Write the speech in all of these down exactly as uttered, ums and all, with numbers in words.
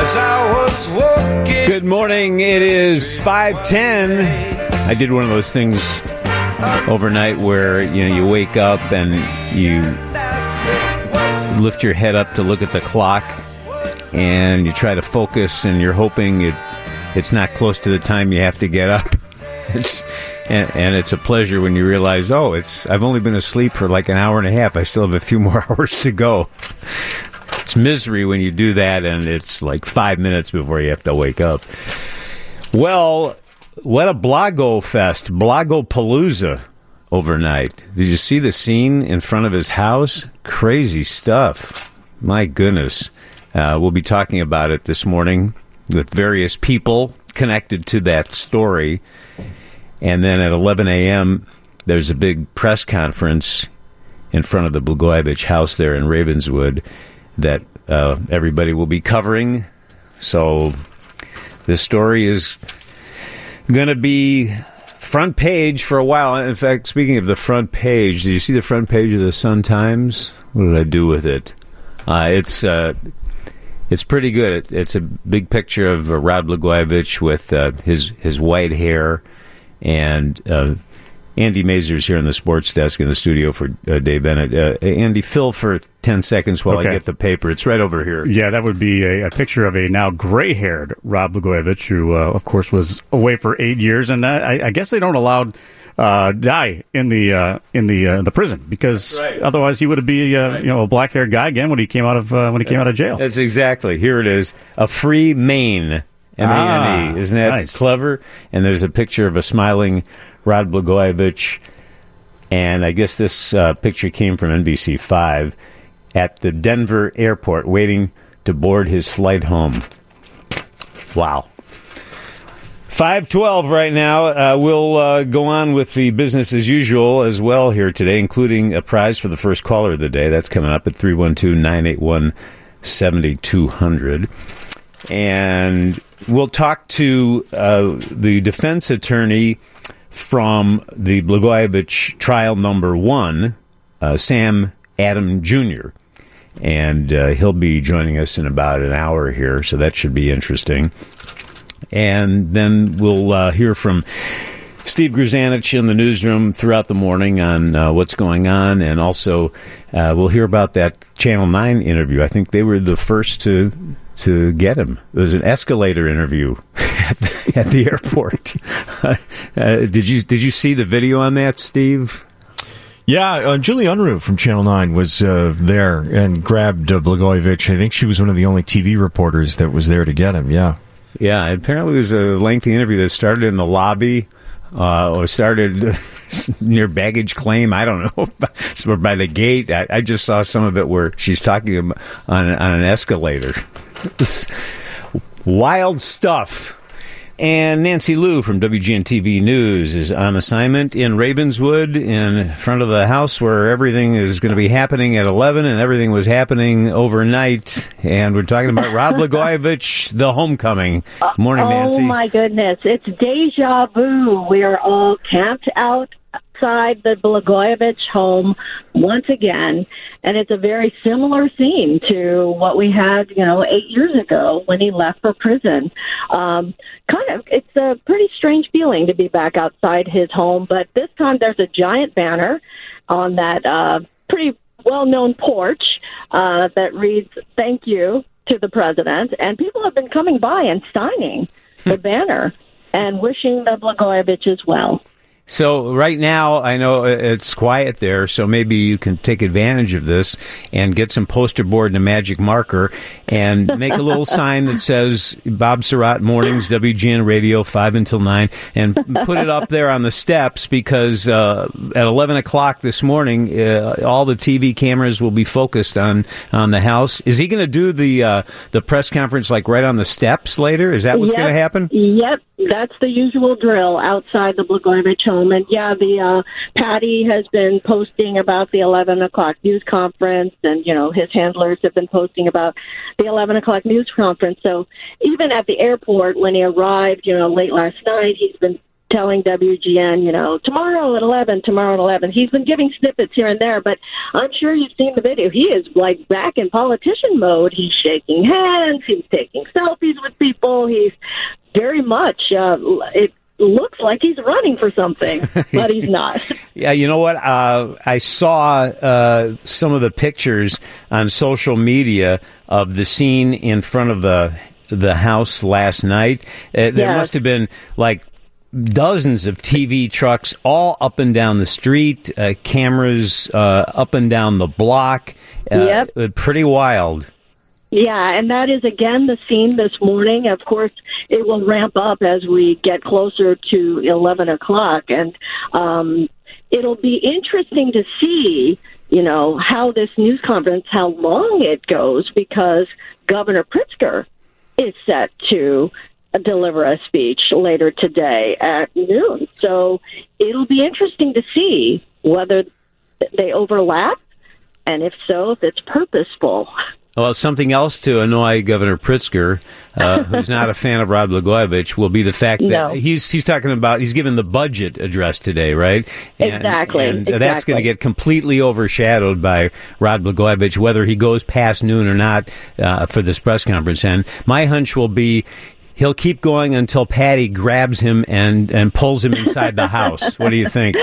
as I was walking. Good morning. It is five ten. I did one of those things overnight where, you know, you wake up and you lift your head up to look at the clock and you try to focus and you're hoping it it's not close to the time you have to get up. It's and, and it's a pleasure when you realize, oh, it's I've only been asleep for like an hour and a half. I still have a few more hours to go. It's misery when you do that, and it's like five minutes before you have to wake up. Well, what a Blago Fest, Blago Palooza overnight. Did you see the scene in front of his house? Crazy stuff. My goodness. Uh, we'll be talking about it this morning with various people connected to that story. And then at eleven a.m., there's a big press conference in front of the Blagojevich house there in Ravenswood that uh, everybody will be covering. So this story is going to be front page for a while. In fact, speaking of the front page, did you see the front page of the Sun-Times? What did I do with it? Uh, it's uh, it's pretty good. It, it's a big picture of uh, Rod Blagojevich with uh, his his white hair. And uh, Andy Mazur's here in the sports desk in the studio for uh, Dave Bennett. Uh, Andy, fill for ten seconds while okay. I get the paper. It's right over here. Yeah, that would be a, a picture of a now gray-haired Rod Blagojevich, who, uh, of course, was away for eight years. And uh, I, I guess they don't allow uh, dye in the uh, in the uh, the prison because right. otherwise he would be uh, right. you know a black-haired guy again when he came out of uh, when he came out of jail. That's exactly. Here it is. A free Maine. M A N E. Isn't that nice. Clever? And there's a picture of a smiling Rod Blagojevich. And I guess this uh, picture came from N B C five at the Denver airport waiting to board his flight home. Wow. five twelve right now. Uh, we'll uh, go on with the business as usual as well here today, including a prize for the first caller of the day. That's coming up at three one two, nine eight one, seven two zero zero. And we'll talk to uh, the defense attorney from the Blagojevich trial number one, uh, Sam Adam Junior And uh, he'll be joining us in about an hour here, so that should be interesting. And then we'll uh, hear from Steve Grzanich in the newsroom throughout the morning on uh, what's going on, and also uh, we'll hear about that Channel nine interview. I think they were the first to to get him. It was an escalator interview at the, at the airport. uh, did you did you see the video on that, Steve? Yeah, uh, Julie Unruh from Channel nine was uh, there and grabbed uh, Blagojevich. I think she was one of the only T V reporters that was there to get him, yeah. Yeah, apparently it was a lengthy interview that started in the lobby uh, or started near baggage claim. I don't know, or by the gate. I, I just saw some of it where she's talking on, on an escalator. Wild stuff. And Nancy Liu from W G N T V News is on assignment in Ravenswood in front of the house where everything is going to be happening at eleven, and everything was happening overnight. And we're talking about Rod Blagojevich, the homecoming. Morning, Nancy. Oh, my goodness. It's deja vu. We are all camped out outside the Blagojevich home once again, and it's a very similar scene to what we had, you know, eight years ago when he left for prison. Um, kind of, it's a pretty strange feeling to be back outside his home, but this time there's a giant banner on that uh, pretty well-known porch uh, that reads, "Thank you to the president," and people have been coming by and signing the banner and wishing the Blagojeviches well. So right now, I know it's quiet there, so maybe you can take advantage of this and get some poster board and a magic marker and make a little sign that says Bob Surratt Mornings, W G N Radio, five until nine, and put it up there on the steps because uh, at eleven o'clock this morning, uh, all the T V cameras will be focused on, on the house. Is he going to do the uh, the press conference like right on the steps later? Is that what's yep. going to happen? Yep. That's the usual drill outside the Blagojevich home. And, yeah, the uh, Patty has been posting about the eleven o'clock news conference, and, you know, his handlers have been posting about the eleven o'clock news conference. So even at the airport, when he arrived, you know, late last night, he's been telling W G N, you know, tomorrow at eleven, tomorrow at eleven. He's been giving snippets here and there, but I'm sure you've seen the video. He is, like, back in politician mode. He's shaking hands. He's taking selfies with people. He's very much, uh, it looks like he's running for something, but he's not. Yeah, you know what? Uh, I saw uh, some of the pictures on social media of the scene in front of the the house last night. Uh, there Yes. must have been like dozens of T V trucks all up and down the street, uh, cameras uh, up and down the block. Uh, Yep. uh, Pretty wild. Yeah, and that is, again, the scene this morning. Of course, it will ramp up as we get closer to eleven o'clock, and um, it'll be interesting to see, you know, how this news conference, how long it goes, because Governor Pritzker is set to deliver a speech later today at noon. So it'll be interesting to see whether they overlap, and if so, if it's purposeful. Well, something else to annoy Governor Pritzker, uh, who's not a fan of Rod Blagojevich, will be the fact that No. he's he's talking about he's given the budget address today, right? And, Exactly, and that's exactly. going to get completely overshadowed by Rod Blagojevich, whether he goes past noon or not uh, for this press conference. And my hunch will be he'll keep going until Patty grabs him and, and pulls him inside the house. What do you think?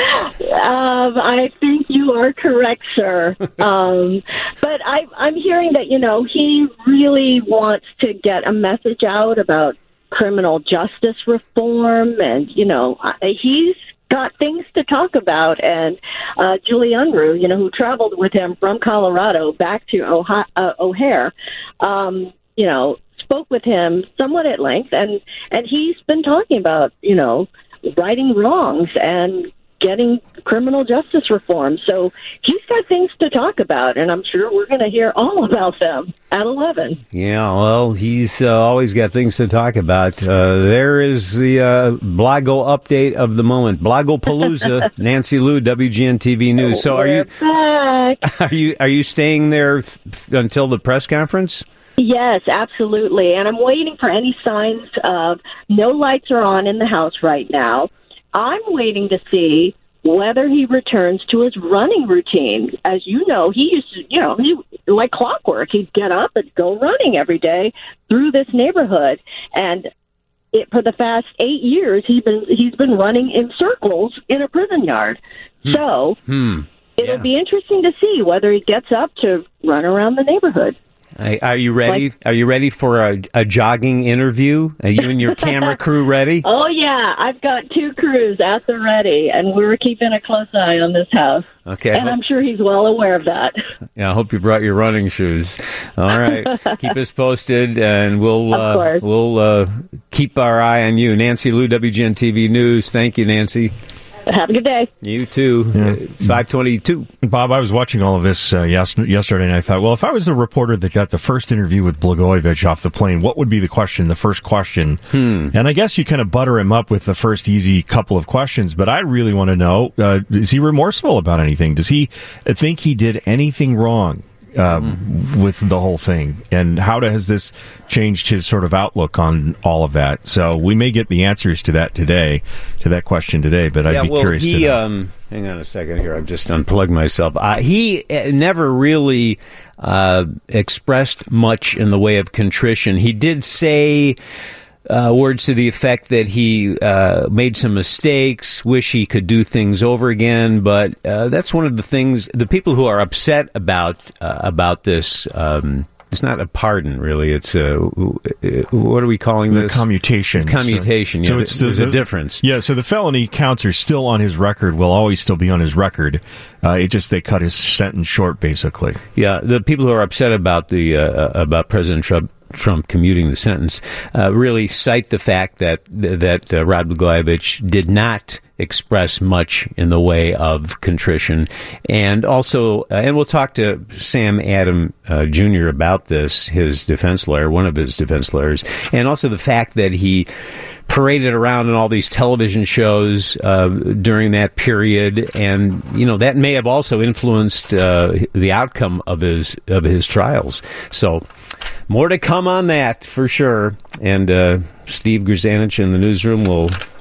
Um, I think you are correct, sir. Um, but I, I'm hearing that, you know, he really wants to get a message out about criminal justice reform, and, you know, I- he's got things to talk about. And uh, Julie Unruh, you know, who traveled with him from Colorado back to Ohio, uh, O'Hare, um, you know, spoke with him somewhat at length, and, and he's been talking about, you know, righting wrongs and getting criminal justice reform. So he's got things to talk about, and I'm sure we're going to hear all about them at eleven. Yeah, well, he's uh, always got things to talk about. Uh, there is the uh, Blago update of the moment. Blagopalooza, Nancy Liu, W G N T V News. So are We're you back. are you are you staying there th- until the press conference? Yes, absolutely. And I'm waiting for any signs of no lights are on in the house right now. I'm waiting to see whether he returns to his running routine. As you know, he used to, you know, he like clockwork. He'd get up and go running every day through this neighborhood. And it, for the past eight years, he's been he's been running in circles in a prison yard. Hmm. So hmm. it'll Yeah. be interesting to see whether he gets up to run around the neighborhood. I, are you ready? Like- are you ready for a, a jogging interview? Are you and your camera crew ready? Oh, yeah. I've got two crews at the ready, and we're keeping a close eye on this house. Okay. And I'm sure he's well aware of that. Yeah, I hope you brought your running shoes. All right, keep us posted, and we'll Of uh, course. we'll uh, keep our eye on you, Nancy Liu, W G N T V News. Thank you, Nancy. Have a good day. You too. Yeah. It's five twenty-two. Bob, I was watching all of this uh, yes, yesterday, and I thought, well, if I was the reporter that got the first interview with Blagojevich off the plane, what would be the question, the first question? Hmm. And I guess you kind of butter him up with the first easy couple of questions, but I really want to know, uh, is he remorseful about anything? Does he think he did anything wrong uh, Hmm. with the whole thing? And how has this changed his sort of outlook on all of that? So we may get the answers to that today, to that question today, but I'd yeah, be well, curious he, to know. um, hang on a second here. I've just unplugged myself. Uh, he uh, never really uh, expressed much in the way of contrition. He did say uh, words to the effect that he uh, made some mistakes, wish he could do things over again. But uh, that's one of the things. The people who are upset about uh, about this. Um, It's not a pardon, really. It's a, what are we calling The this? commutation. Commutation, So, yeah. so it's there's the, a difference. Yeah, so the felony counts are still on his record, will always still be on his record. Uh, it just, they cut his sentence short, basically. Yeah, the people who are upset about the uh, about President Trump Trump commuting the sentence uh, really cite the fact that that uh, Rod Blagojevich did not express much in the way of contrition, and also, uh, and we'll talk to Sam Adam uh, Junior about this, his defense lawyer, one of his defense lawyers, and also the fact that he paraded around in all these television shows uh, during that period, and you know that may have also influenced uh, the outcome of his of his trials. So, more to come on that for sure. And uh, Steve Grzanich in the newsroom will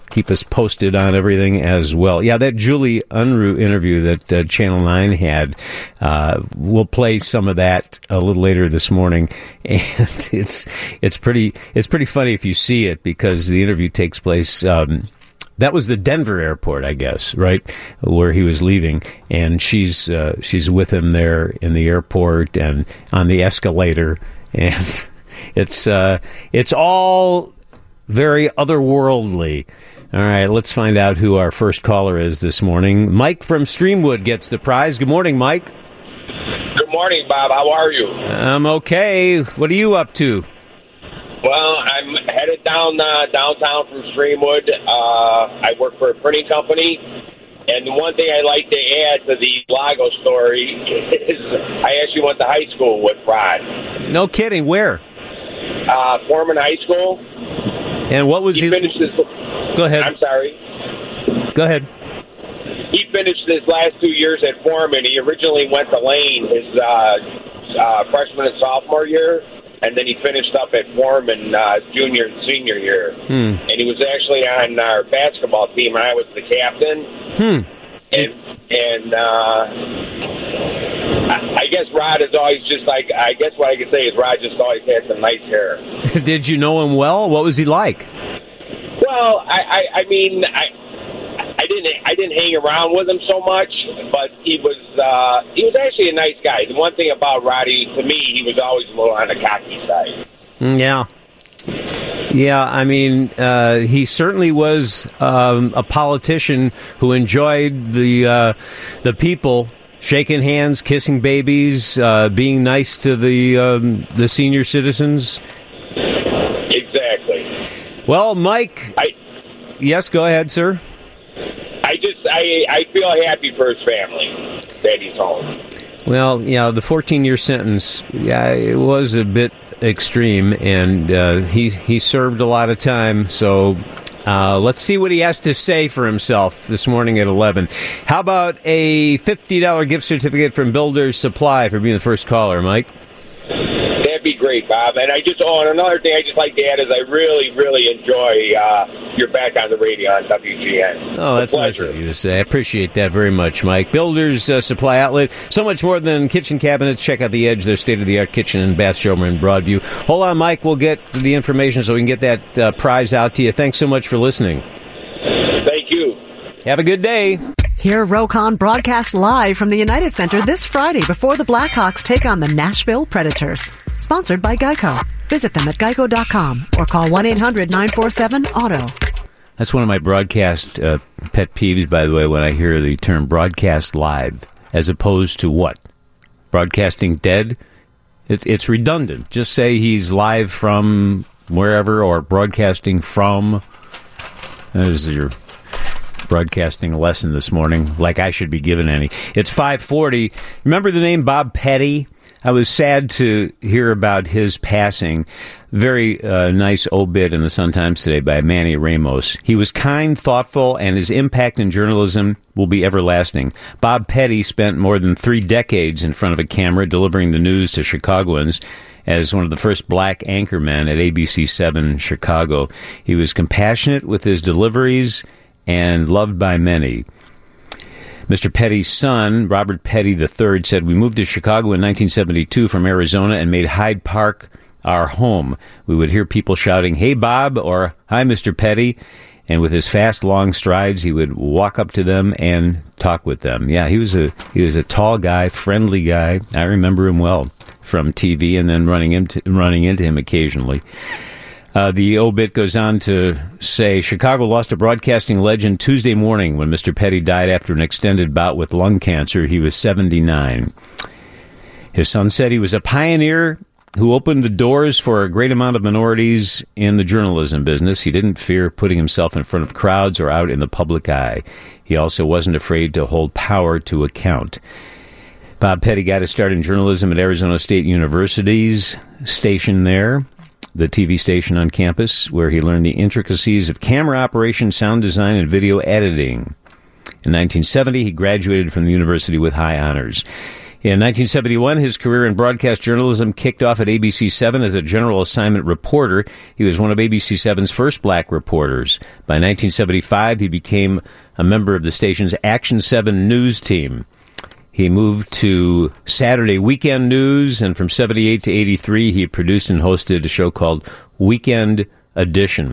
keep us posted on everything as well. Yeah, that Julie Unruh interview that uh, Channel nine had, uh, we'll play some of that a little later this morning, and it's it's pretty it's pretty funny if you see it, because the interview takes place. Um, That was the Denver airport, I guess, right, where he was leaving, and she's uh, she's with him there in the airport and on the escalator, and it's uh, it's all very otherworldly. All right, let's find out who our first caller is this morning. Mike from Streamwood gets the prize. Good morning, Mike. Good morning, Bob. How are you? I'm okay. What are you up to? Well, I'm headed down uh, downtown from Streamwood. Uh, I work for a printing company, and the one thing I like to add to the Lago story is I actually went to high school with Rod. No kidding. Where? Uh, Foreman High School. And what was he? he Finished his, Go ahead. I'm sorry. Go ahead. He finished his last two years at Foreman. He originally went to Lane his uh, uh, freshman and sophomore year. And then he finished up at Foreman uh, junior and senior year. Hmm. And he was actually on our basketball team, and I was the captain. Hmm. And, and uh, I, I guess Rod is always just like, I guess what I could say is Rod just always had some nice hair. Did you know him well? What was he like? Well, I, I, I mean, I... I didn't. I didn't hang around with him so much, but he was. Uh, he was actually a nice guy. The one thing about Roddy, to me, he was always a little on the cocky side. Yeah, yeah. I mean, uh, he certainly was um, a politician who enjoyed the uh, the people, shaking hands, kissing babies, uh, being nice to the um, the senior citizens. Exactly. Well, Mike. I, yes, go ahead, sir. I just, I, I feel happy for his family that he's home. Well, yeah, the fourteen-year sentence, yeah, it was a bit extreme, and uh, he he served a lot of time. So uh, let's see what he has to say for himself this morning at eleven. How about a fifty dollars gift certificate from Builder's Supply for being the first caller, Mike? That'd be great, Bob. And I just, oh, and another thing I just like to add is I really, really enjoy uh, your back on the radio on W G N. Oh, that's nice of you to say. I appreciate that very much, Mike. Builder's uh, Supply Outlet. So much more than kitchen cabinets. Check out The Edge, their state-of-the-art kitchen and bath showroom in Broadview. Hold on, Mike. We'll get the information so we can get that uh, prize out to you. Thanks so much for listening. Thank you. Have a good day. Hear Rokon broadcast live from the United Center this Friday before the Blackhawks take on the Nashville Predators. Sponsored by Geico. Visit them at geico dot com or call one eight hundred nine four seven auto. That's one of my broadcast uh, pet peeves, by the way, when I hear the term broadcast live, as opposed to what? Broadcasting dead? It, it's redundant. Just say he's live from wherever or broadcasting from. That is your broadcasting lesson this morning, like I should be given any. It's five forty. Remember the name Bob Petty? I was sad to hear about his passing. Very uh, nice obit in the Sun-Times today by Manny Ramos. He was kind, thoughtful, and his impact in journalism will be everlasting. Bob Petty spent more than three decades in front of a camera delivering the news to Chicagoans as one of the first black anchormen at A B C seven Chicago. He was compassionate with his deliveries and loved by many. Mister Petty's son, Robert Petty the third, said, "We moved to Chicago in nineteen seventy-two from Arizona and made Hyde Park our home. We would hear people shouting, 'Hey, Bob,' or 'Hi, Mister Petty.' And with his fast, long strides, he would walk up to them and talk with them." Yeah, he was a he was a tall guy, friendly guy. I remember him well from T V and then running into, running into him occasionally. Uh, the obit goes on to say, Chicago lost a broadcasting legend Tuesday morning when Mister Petty died after an extended bout with lung cancer. He was seventy-nine. His son said he was a pioneer who opened the doors for a great amount of minorities in the journalism business. He didn't fear putting himself in front of crowds or out in the public eye. He also wasn't afraid to hold power to account. Bob Petty got his start in journalism at Arizona State University's station there, the T V station on campus, where he learned the intricacies of camera operation, sound design, and video editing. In nineteen seventy, he graduated from the university with high honors. In nineteen seventy-one, his career in broadcast journalism kicked off at A B C seven as a general assignment reporter. He was one of A B C seven's first black reporters. By nineteen seventy-five, he became a member of the station's Action seven news team. He moved to Saturday Weekend News, and from seventy-eight to eighty-three, he produced and hosted a show called Weekend Edition.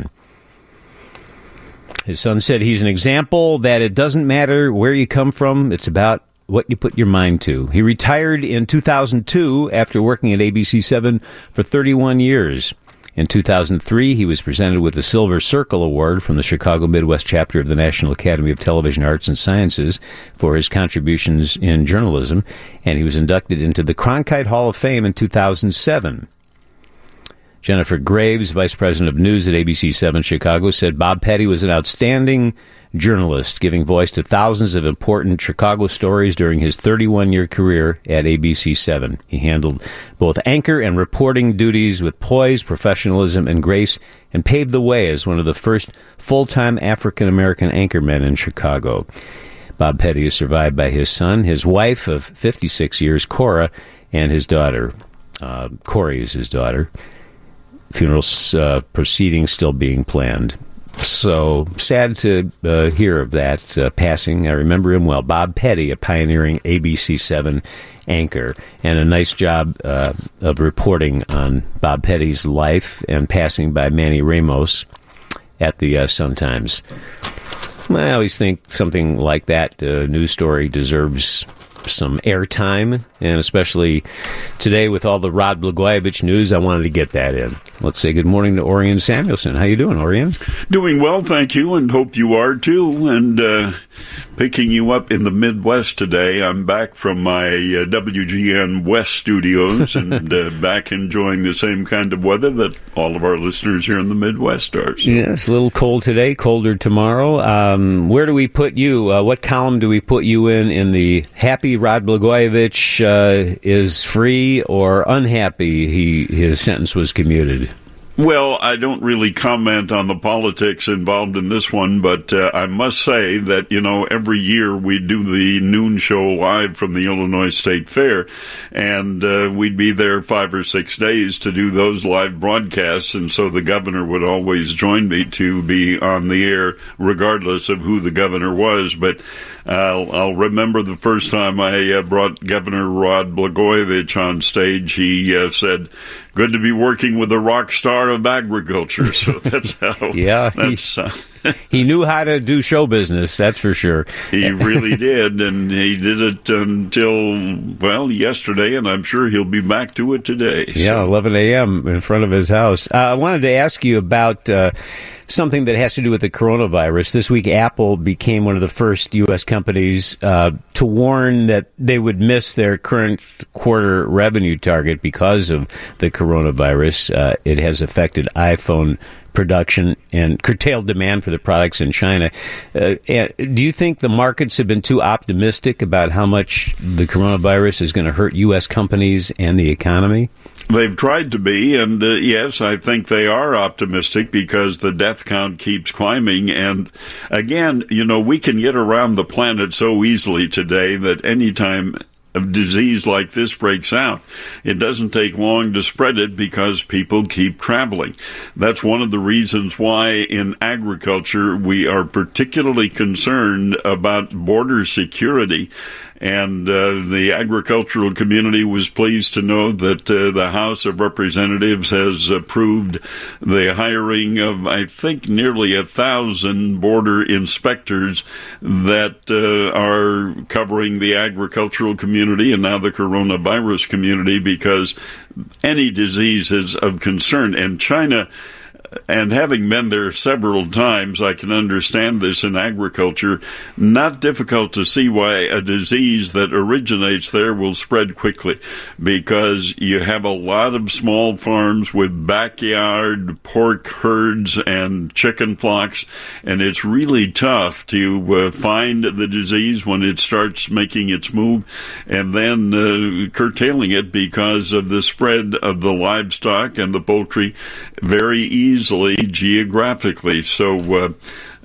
His son said he's an example that it doesn't matter where you come from, it's about what you put your mind to. He retired in two thousand two after working at A B C seven for thirty-one years. In two thousand three, he was presented with the Silver Circle Award from the Chicago Midwest chapter of the National Academy of Television Arts and Sciences for his contributions in journalism, and he was inducted into the Cronkite Hall of Fame in two thousand seven. Jennifer Graves, Vice President of News at A B C seven Chicago, said Bob Petty was an outstanding journalist, giving voice to thousands of important Chicago stories during his thirty-one-year career at A B C seven. He handled both anchor and reporting duties with poise, professionalism, and grace, and paved the way as one of the first full-time African-American anchormen in Chicago. Bob Petty is survived by his son, his wife of fifty-six years, Cora, and his daughter. Uh, Corey is his daughter. Funeral uh, proceedings still being planned. So sad to uh, hear of that uh, passing. I remember him well. Bob Petty, a pioneering A B C seven anchor, and a nice job uh, of reporting on Bob Petty's life and passing by Manny Ramos at the uh, Sun-Times. I always think something like that uh, news story deserves some airtime, and especially today with all the Rod Blagojevich news, I wanted to get that in. Let's say good morning to Orion Samuelson. How you doing, Orion? Doing well, thank you, and hope you are too. And uh, picking you up in the Midwest today, I'm back from my uh, W G N West studios and uh, back enjoying the same kind of weather that all of our listeners here in the Midwest are. So. Yes, a little cold today, colder tomorrow. Um, where do we put you? Uh, what column do we put you in in the happy Rod Blagojevich uh, is free or unhappy he his sentence was commuted? Well, I don't really comment on the politics involved in this one, but uh, I must say that, you know, every year we do the noon show live from the Illinois State Fair, and uh, we'd be there five or six days to do those live broadcasts, and so the governor would always join me to be on the air regardless of who the governor was. But I'll, I'll remember the first time I uh, brought Governor Rod Blagojevich on stage. He uh, said, "Good to be working with a rock star of agriculture." So that's how. yeah, that's, he, uh, he knew how to do show business. That's for sure. He really did, and he did it until well yesterday, and I'm sure he'll be back to it today. So. Yeah, eleven a.m. in front of his house. Uh, I wanted to ask you about uh, something that has to do with the coronavirus. This week, Apple became one of the first U S companies uh, to warn that they would miss their current quarter revenue target because of the coronavirus. Uh, it has affected iPhone production and curtailed demand for the products in China. Uh, do you think the markets have been too optimistic about how much the coronavirus is going to hurt U S companies and the economy? They've tried to be, and uh, yes, I think they are optimistic because the death count keeps climbing. And again, you know, we can get around the planet so easily today that anytime a disease like this breaks out, it doesn't take long to spread it because people keep traveling. That's one of the reasons why in agriculture we are particularly concerned about border security. And uh, the agricultural community was pleased to know that uh, the House of Representatives has approved the hiring of, I think, nearly a thousand border inspectors that uh, are covering the agricultural community and now the coronavirus community, because any disease is of concern. And China, and having been there several times, I can understand this in agriculture. Not difficult to see why a disease that originates there will spread quickly, because you have a lot of small farms with backyard pork herds and chicken flocks, and it's really tough to uh, find the disease when it starts making its move and then uh, curtailing it because of the spread of the livestock and the poultry very easily geographically. So uh,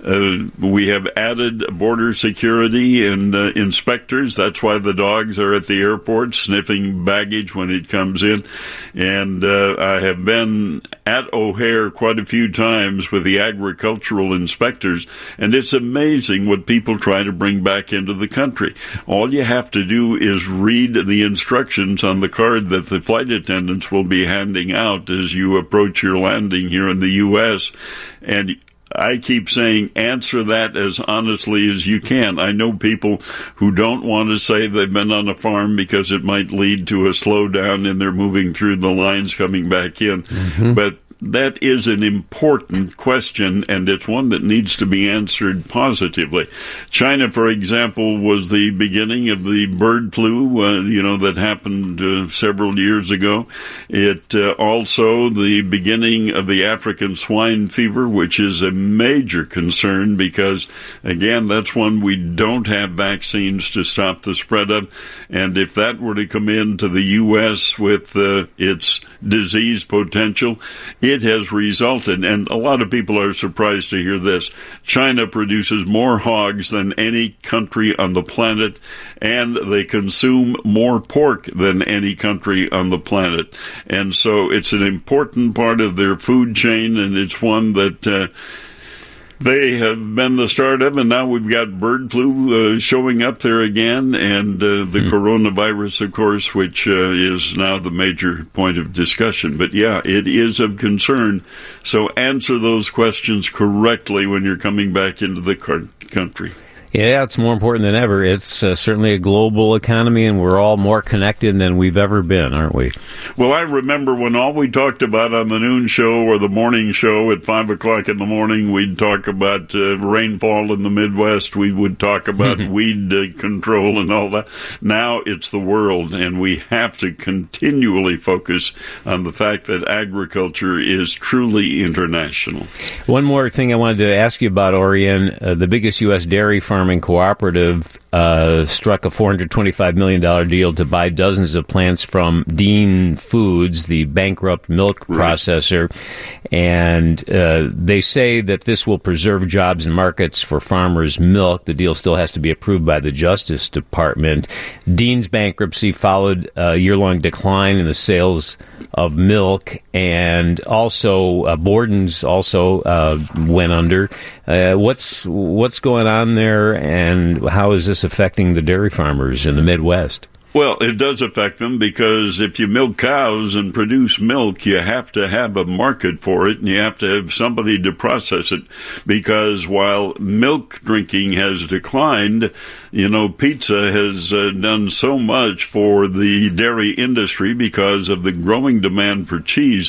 Uh, we have added border security and uh, inspectors. That's why the dogs are at the airport sniffing baggage when it comes in. And uh, I have been at O'Hare quite a few times with the agricultural inspectors, and it's amazing what people try to bring back into the country. All you have to do is read the instructions on the card that the flight attendants will be handing out as you approach your landing here in the U S, and I keep saying answer that as honestly as you can. I know people who don't want to say they've been on a farm because it might lead to a slowdown in their moving through the lines coming back in. Mm-hmm. But that is an important question, and it's one that needs to be answered positively. China, for example, was the beginning of the bird flu, uh, you know, that happened uh, several years ago. It uh, also the beginning of the African swine fever, which is a major concern because, again, that's one we don't have vaccines to stop the spread of. And if that were to come into the U S with uh, its disease potential, it has resulted, and a lot of people are surprised to hear this, China produces more hogs than any country on the planet, and they consume more pork than any country on the planet. And so it's an important part of their food chain, and it's one that uh, they have been the start of, and now we've got bird flu uh, showing up there again, and uh, the mm. coronavirus, of course, which uh, is now the major point of discussion. But yeah, it is of concern. So answer those questions correctly when you're coming back into the country. Yeah, it's more important than ever. It's uh, certainly a global economy, and we're all more connected than we've ever been, aren't we? Well, I remember when all we talked about on the noon show or the morning show at five o'clock in the morning, we'd talk about uh, rainfall in the Midwest. We would talk about weed uh, control and all that. Now it's the world, and we have to continually focus on the fact that agriculture is truly international. One more thing I wanted to ask you about, Orion. Uh, the biggest U S dairy farm cooperative uh, struck a four hundred twenty-five million dollars deal to buy dozens of plants from Dean Foods, the bankrupt milk processor. Right. And uh, they say that this will preserve jobs and markets for farmers' milk. The deal still has to be approved by the Justice Department. Dean's bankruptcy followed a year-long decline in the sales of milk, and also uh, Borden's also uh, went under. Uh, what's what's going on there, and how is this affecting the dairy farmers in the Midwest? Well, it does affect them because if you milk cows and produce milk, you have to have a market for it, and you have to have somebody to process it. Because while milk drinking has declined, you know, pizza has uh, done so much for the dairy industry because of the growing demand for cheese.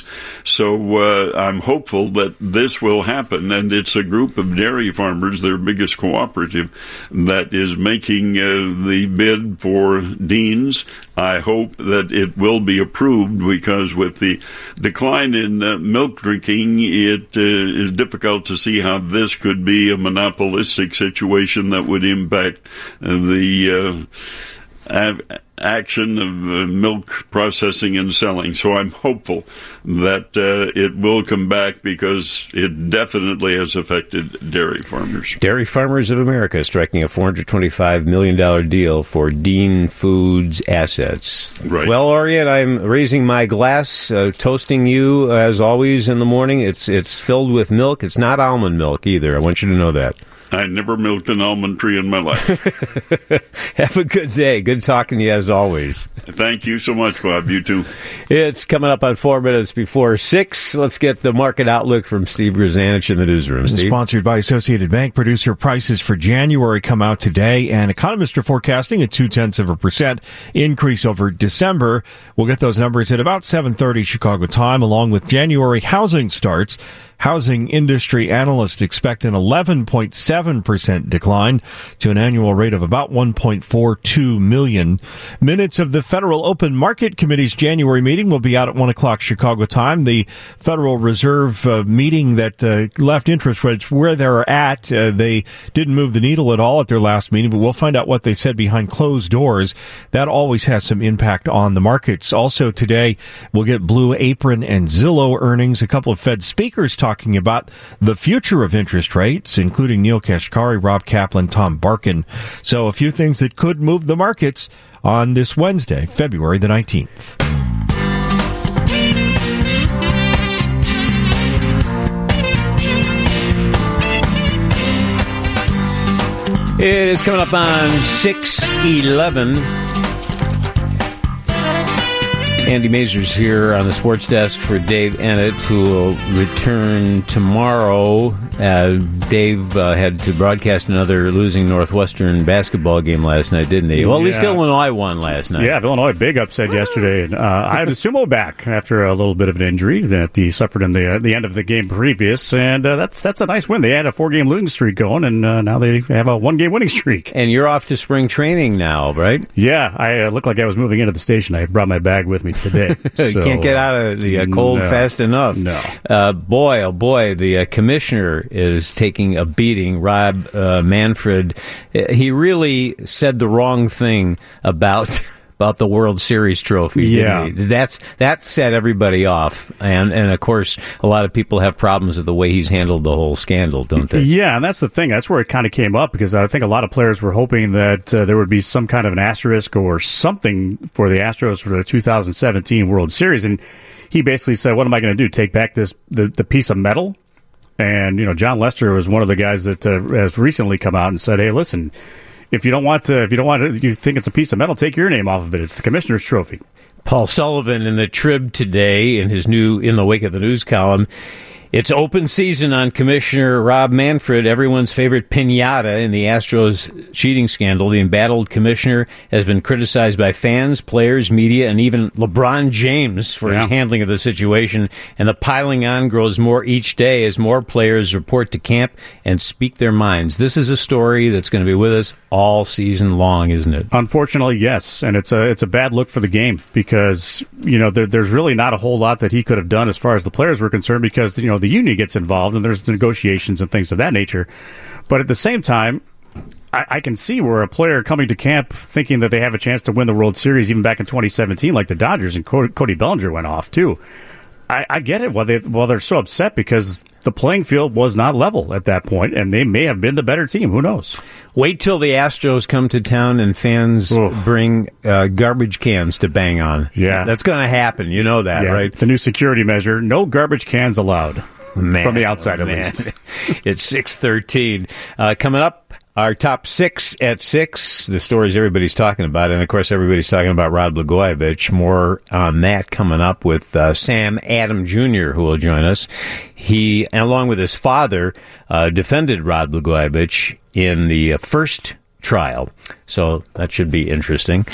So uh, I'm hopeful that this will happen, and it's a group of dairy farmers, their biggest cooperative, that is making uh, the bid for Dean. I hope that it will be approved because with the decline in uh, milk drinking, it uh, is difficult to see how this could be a monopolistic situation that would impact uh, the uh, av- action of uh, milk processing and selling. So I'm hopeful that uh, it will come back because it definitely has affected dairy farmers. Dairy Farmers of America striking a four hundred twenty-five million dollars deal for Dean Foods assets. Right. Well, Orion, I'm raising my glass, uh, toasting you as always in the morning. It's it's filled with milk. It's not almond milk either. I want you to know that. I never milked an almond tree in my life. Have a good day. Good talking to you as always. Thank you so much, Bob. You too. It's coming up on four minutes before six. Let's get the market outlook from Steve Grzanich in the newsroom. Steve? Sponsored by Associated Bank. Producer prices for January come out today, and economists are forecasting a two-tenths of a percent increase over December. We'll get those numbers at about seven thirty Chicago time, along with January housing starts. Housing industry analysts expect an eleven point seven percent decline to an annual rate of about one point four two million. Minutes of the Federal Open Market Committee's January meeting will be out at one o'clock Chicago time. The Federal Reserve uh, meeting that uh, left interest rates where they're at. Uh, they didn't move the needle at all at their last meeting, but we'll find out what they said behind closed doors. That always has some impact on the markets. Also today, we'll get Blue Apron and Zillow earnings. A couple of Fed speakers talking talking about the future of interest rates, including Neil Kashkari, Rob Kaplan, Tom Barkin. So a few things that could move the markets on this Wednesday, February the nineteenth. It is coming up on six eleven. Andy Mazur's here on the sports desk for Dave Ennett, who will return tomorrow. Uh, Dave uh, had to broadcast another losing Northwestern basketball game last night, didn't he? Well, at least Yeah. Illinois won last night. Yeah, Illinois, big upset yesterday. And, uh, I had a sumo back after a little bit of an injury that he suffered in the uh, the end of the game previous, and uh, that's that's a nice win. They had a four-game losing streak going, and uh, now they have a one-game winning streak. And you're off to spring training now, right? Yeah, I uh, looked like I was moving into the station. I brought my bag with me today. You So, can't get out of the uh, cold no, fast enough. No. Uh, boy, oh boy, the uh, commissioner is taking a beating. Rob uh, Manfred, uh, he really said the wrong thing about about the World Series trophy. Yeah. Didn't he? That's that set everybody off, and and of course, a lot of people have problems with the way he's handled the whole scandal, don't they? Yeah, and that's the thing. That's where it kind of came up, because I think a lot of players were hoping that uh, there would be some kind of an asterisk or something for the Astros for the two thousand seventeen World Series. And he basically said, what am I going to do, take back this the, the piece of metal? And, you know, John Lester was one of the guys that uh, has recently come out and said, hey, listen, if you don't want to, if you don't want to, you think it's a piece of metal, take your name off of it. It's the commissioner's trophy. Paul Sullivan in the Trib today, in his new In the Wake of the News column, it's open season on Commissioner Rob Manfred, everyone's favorite piñata in the Astros cheating scandal. The embattled commissioner has been criticized by fans, players, media, and even LeBron James for Yeah. his handling of the situation. And the piling on grows more each day as more players report to camp and speak their minds. This is a story that's going to be with us all season long, isn't it? Unfortunately, yes, and it's a it's a bad look for the game, because you know there, there's really not a whole lot that he could have done as far as the players were concerned, because you know the union gets involved and there's negotiations and things of that nature. But at the same time, I, I can see where a player coming to camp thinking that they have a chance to win the World Series, even back in twenty seventeen, like the Dodgers, and Cody, Cody Bellinger went off too. I, I get it. Well, they well they're so upset because the playing field was not level at that point, and they may have been the better team. Who knows? Wait till the Astros come to town and fans Oof. bring uh, garbage cans to bang on. Yeah. That's going to happen. You know that, Yeah, right? the new security measure: no garbage cans allowed. Man, From the outside, oh, at man. least. It's six thirteen. Uh, coming up, our top six at six, the stories everybody's talking about. And, of course, everybody's talking about Rod Blagojevich. More on that coming up with uh, Sam Adam Junior, who will join us. He, along with his father, uh, defended Rod Blagojevich in the uh, first trial. So that should be interesting.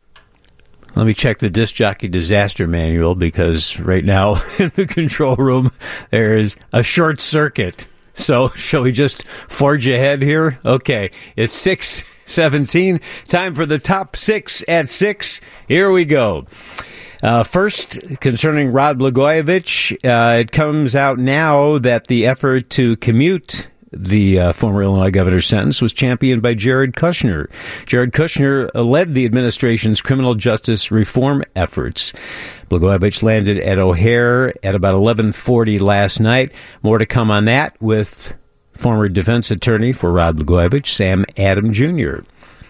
Let me check the disc jockey disaster manual, because right now in the control room there is a short circuit. So shall we just forge ahead here? Okay, it's six seventeen. Time for the top six at six. Here we go. Uh, first, concerning Rod Blagojevich, uh, it comes out now that the effort to commute the uh, former Illinois governor's sentence was championed by Jared Kushner. Jared Kushner uh, led the administration's criminal justice reform efforts. Blagojevich landed at O'Hare at about eleven forty last night. More to come on that with former defense attorney for Rod Blagojevich, Sam Adam Junior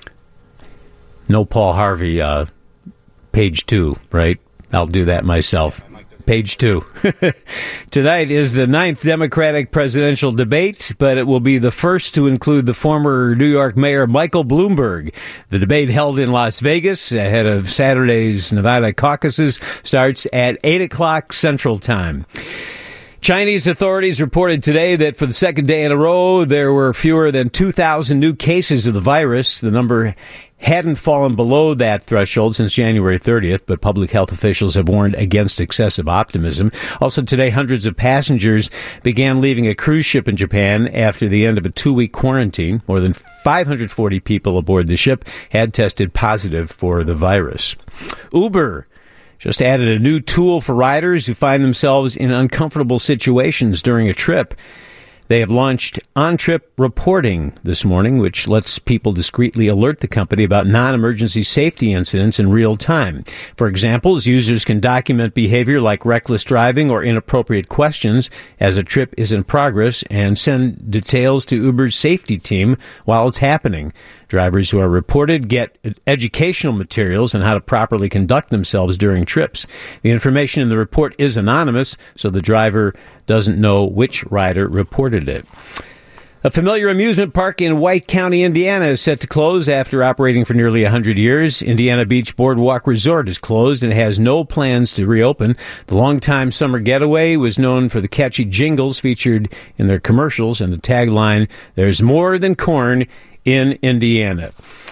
No Paul Harvey, uh, page two, right? I'll do that myself. Page two. Tonight is the ninth Democratic presidential debate, but it will be the first to include the former New York Mayor Michael Bloomberg. The debate, held in Las Vegas ahead of Saturday's Nevada caucuses, starts at eight o'clock Central Time. Chinese authorities reported today that for the second day in a row, there were fewer than two thousand new cases of the virus. The number hadn't fallen below that threshold since January thirtieth, but public health officials have warned against excessive optimism. Also today, hundreds of passengers began leaving a cruise ship in Japan after the end of a two-week quarantine. More than five hundred forty people aboard the ship had tested positive for the virus. Uber just added a new tool for riders who find themselves in uncomfortable situations during a trip. They have launched on-trip reporting this morning, which lets people discreetly alert the company about non-emergency safety incidents in real time. For examples, users can document behavior like reckless driving or inappropriate questions as a trip is in progress and send details to Uber's safety team while it's happening. Drivers who are reported get educational materials on how to properly conduct themselves during trips. The information in the report is anonymous, so the driver doesn't know which rider reported it. A familiar amusement park in White County, Indiana, is set to close after operating for nearly one hundred years. Indiana Beach Boardwalk Resort is closed and has no plans to reopen. The longtime summer getaway was known for the catchy jingles featured in their commercials and the tagline, "There's more than corn in Indiana."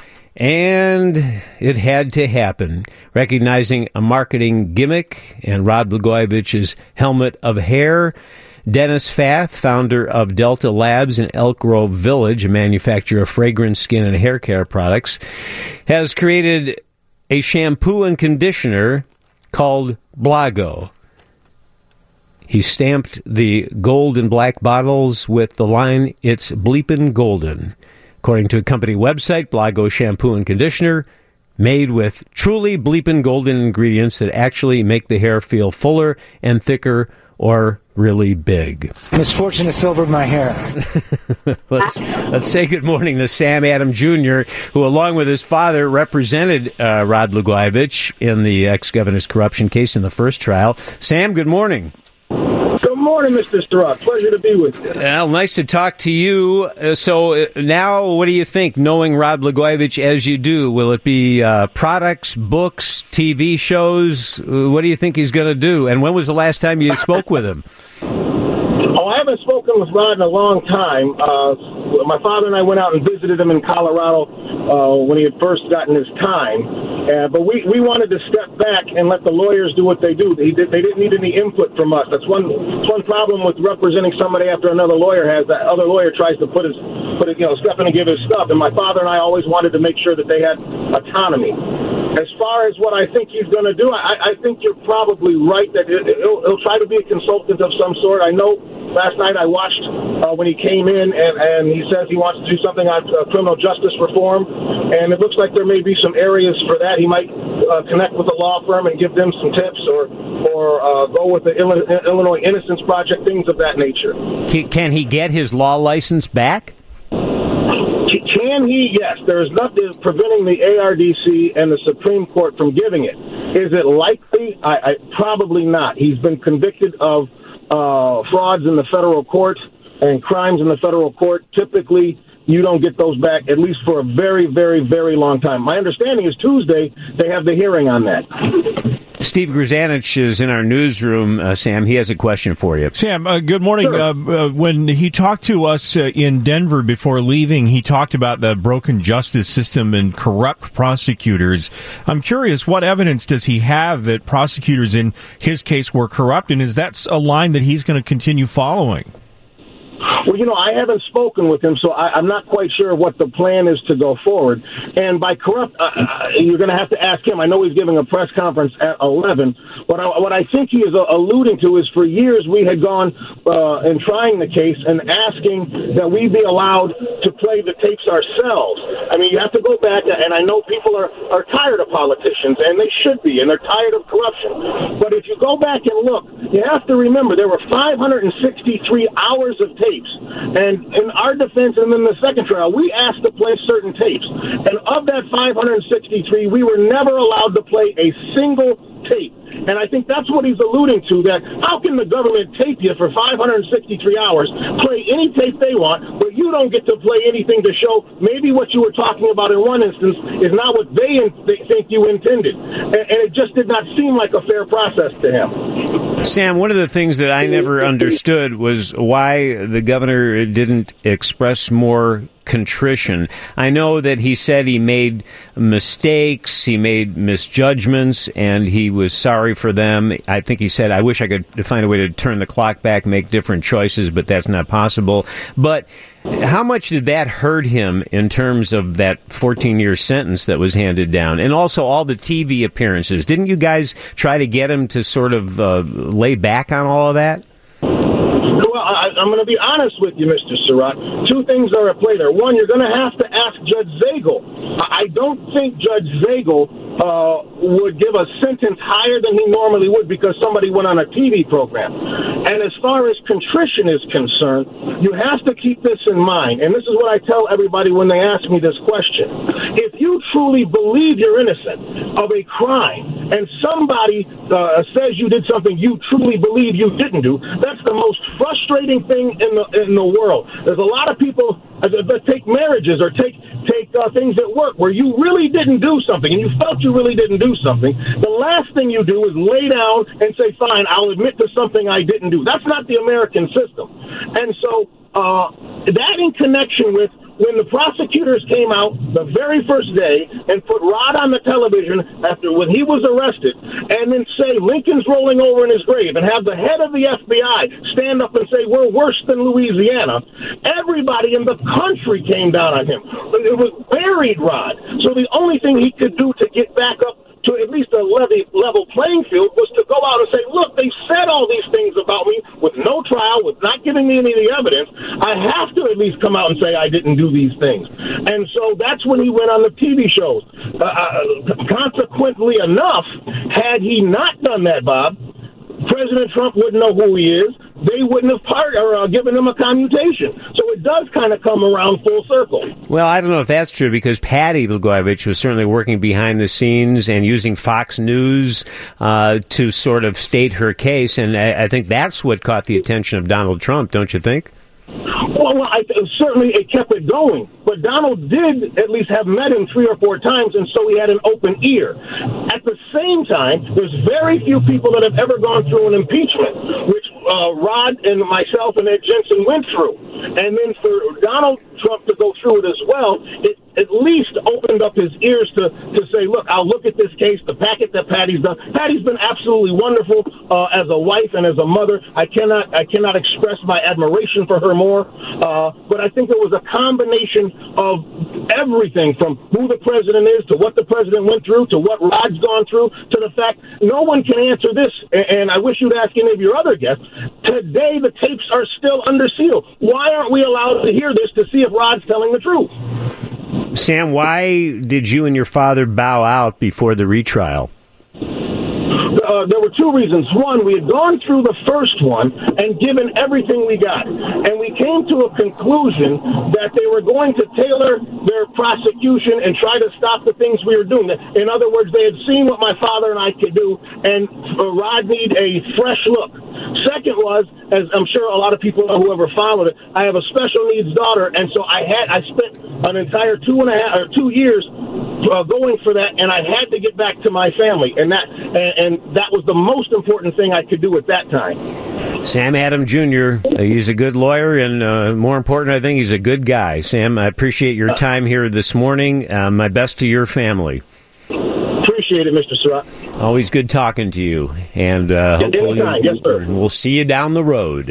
And it had to happen. Recognizing a marketing gimmick and Rod Blagojevich's helmet of hair, Dennis Fath, founder of Delta Labs in Elk Grove Village, a manufacturer of fragrance, skin, and hair care products, has created a shampoo and conditioner called Blago. He stamped the gold and black bottles with the line, "It's bleepin' golden." According to a company website, Blago shampoo and conditioner made with truly bleepin' golden ingredients that actually make the hair feel fuller and thicker or really big. Misfortune has silvered my hair. let's let's say good morning to Sam Adam Junior, who, along with his father, represented uh, Rod Blagojevich in the ex-governor's corruption case in the first trial. Sam, good morning. Good morning, Mister Strzok. Pleasure to be with you. Well, nice to talk to you. Uh, so uh, now, what do you think, knowing Rod Blagojevich as you do? Will it be uh, products, books, T V shows? Uh, what do you think he's going to do? And when was the last time you spoke with him? Oh, I haven't spoken with Rod in a long time. Uh, my father and I went out and visited him in Colorado uh, when he had first gotten his time. Uh, but we, we wanted to step back and let the lawyers do what they do. They, did, they didn't need any input from us. That's one one problem with representing somebody after another lawyer has. That other lawyer tries to put his put it, you know, step in and give his stuff. And my father and I always wanted to make sure that they had autonomy. As far as what I think he's going to do, I, I think you're probably right that it, he'll, he'll try to be a consultant of some sort. I know last night I watched uh, when he came in, and, and he says he wants to do something on uh, criminal justice reform, and it looks like there may be some areas for that. He might uh, connect with a law firm and give them some tips, or or uh, go with the Illinois Innocence Project, things of that nature. Can he get his law license back? Can he? Yes. There is nothing preventing the A R D C and the Supreme Court from giving it. Is it likely? I, I probably not. He's been convicted of uh, frauds in the federal court and crimes in the federal court. Typically, you don't get those back, at least for a very, very, very long time. My understanding is Tuesday they have the hearing on that. Steve Grzanich is in our newsroom. Uh, Sam, he has a question for you. Sam, uh, good morning. Sure. Uh, uh, when he talked to us uh, in Denver before leaving, he talked about the broken justice system and corrupt prosecutors. I'm curious, what evidence does he have that prosecutors in his case were corrupt, and is that a line that he's going to continue following? Well, you know, I haven't spoken with him, so I, I'm not quite sure what the plan is to go forward. And by corrupt, uh, you're going to have to ask him. I know he's giving a press conference at eleven. What I, what I think he is uh, alluding to is for years we had gone uh, in trying the case and asking that we be allowed to play the tapes ourselves. I mean, you have to go back, and I know people are, are tired of politicians, and they should be, and they're tired of corruption. But if you go back and look, you have to remember there were five hundred sixty-three hours of tapes. And in our defense, and in the second trial, we asked to play certain tapes. And of that five hundred sixty-three, we were never allowed to play a single tape. And I think that's what he's alluding to, that how can the government tape you for five hundred sixty-three hours, play any tape they want, but you don't get to play anything to show maybe what you were talking about in one instance is not what they, in- they think you intended. And, and it just did not seem like a fair process to him. Sam, one of the things that I never understood was why the governor didn't express more contrition. I know that he said he made mistakes, he made misjudgments, and he was sorry for them. I think he said, I wish I could find a way to turn the clock back, make different choices, but that's not possible. But how much did that hurt him in terms of that fourteen-year sentence that was handed down? And also all the T V appearances. Didn't you guys try to get him to sort of uh, lay back on all of that? Well, I, I'm going to be honest with you, Mister Surratt. Two things are at play there. One, you're going to have to ask Judge Zagel. I don't think Judge Zagel uh, would give a sentence higher than he normally would because somebody went on a T V program. And as far as contrition is concerned, you have to keep this in mind. And this is what I tell everybody when they ask me this question. If you truly believe you're innocent of a crime and somebody uh, says you did something you truly believe you didn't do, that's the most frustrating thing in the in the world. There's a lot of people that take marriages or take take uh, things at work where you really didn't do something and you felt you really didn't do something. The last thing you do is lay down and say, fine, I'll admit to something I didn't do. That's not the American system. And so uh, that in connection with when the prosecutors came out the very first day and put Rod on the television after when he was arrested and then say Lincoln's rolling over in his grave and have the head of the F B I stand up and say we're worse than Louisiana, everybody in the country came down on him. It was buried Rod. So the only thing he could do to get back up to at least a level playing field was to go out and say, look, they said all these things about me with no trial, with not giving me any of the evidence. I have to at least come out and say I didn't do these things. And so that's when he went on the T V shows. Uh, consequently enough, had he not done that, Bob, President Trump wouldn't know who he is. They wouldn't have part or uh, given him a commutation. So it does kind of come around full circle. Well, I don't know if that's true because Patty Blagojevich was certainly working behind the scenes and using Fox News uh, to sort of state her case, and I, I think that's what caught the attention of Donald Trump, don't you think? Well, well I, certainly it kept it going. But Donald did at least have met him three or four times, and so he had an open ear. At the same time, there's very few people that have ever gone through an impeachment, which uh, Rod and myself and Ed Jensen went through. And then for Donald Trump to go through it as well, it at least opened up his ears to, to say, look, I'll look at this case, the packet that Patty's done. Patty's been absolutely wonderful uh, as a wife and as a mother. I cannot I cannot express my admiration for her more. Uh, but I think it was a combination of everything from who the president is to what the president went through to what Rod's gone through to the fact no one can answer this. And I wish you'd ask any of your other guests. Today, the tapes are still under seal. Why aren't we allowed to hear this to see if Rod's telling the truth? Sam, why did you and your father bow out before the retrial? Uh, there were two reasons. One, we had gone through the first one and given everything we got. And we came to a conclusion that they were going to tailor their prosecution and try to stop the things we were doing. In other words, they had seen what my father and I could do, and uh, Rod needed a fresh look. Second was, as I'm sure a lot of people know, whoever followed it, I have a special needs daughter, and so I had I spent an entire two and a half or two years uh, going for that, and I had to get back to my family, and that and, and that was the most important thing I could do at that time. Sam Adams Junior Uh, he's a good lawyer, and uh, more important, I think he's a good guy. Sam, I appreciate your time here this morning. Uh, my best to your family. Appreciate it, Mister Surratt. Always good talking to you, and uh, hopefully yes, sir. We'll see you down the road.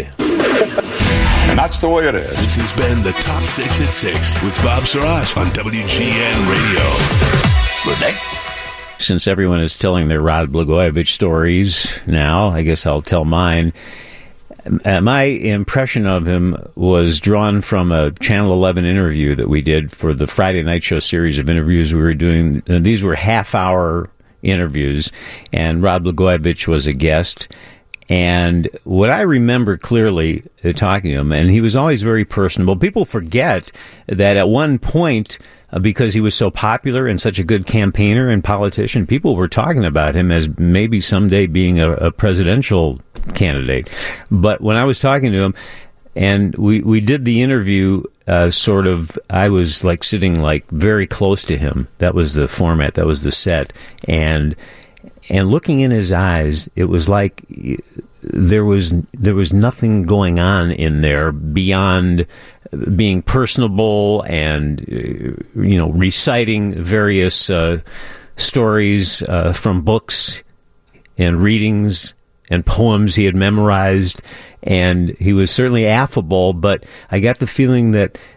And that's the way it is. This has been the Top Six at Six with Bob Surratt on W G N Radio. Good day. Since everyone is telling their Rod Blagojevich stories now, I guess I'll tell mine. Uh, my impression of him was drawn from a Channel eleven interview that we did for the Friday Night Show series of interviews we were doing. Uh, these were half-hour interviews, and Rod Blagojevich was a guest. And what I remember clearly uh, talking to him, and he was always very personable. People forget that at one point, uh, because he was so popular and such a good campaigner and politician, people were talking about him as maybe someday being a, a presidential candidate. But when I was talking to him, and we, we did the interview uh, sort of, I was like sitting like very close to him. That was the format, that was the set. And And looking in his eyes, it was like there was there was nothing going on in there beyond being personable and, you know, reciting various uh, stories uh, from books and readings and poems he had memorized. And he was certainly affable, but I got the feeling that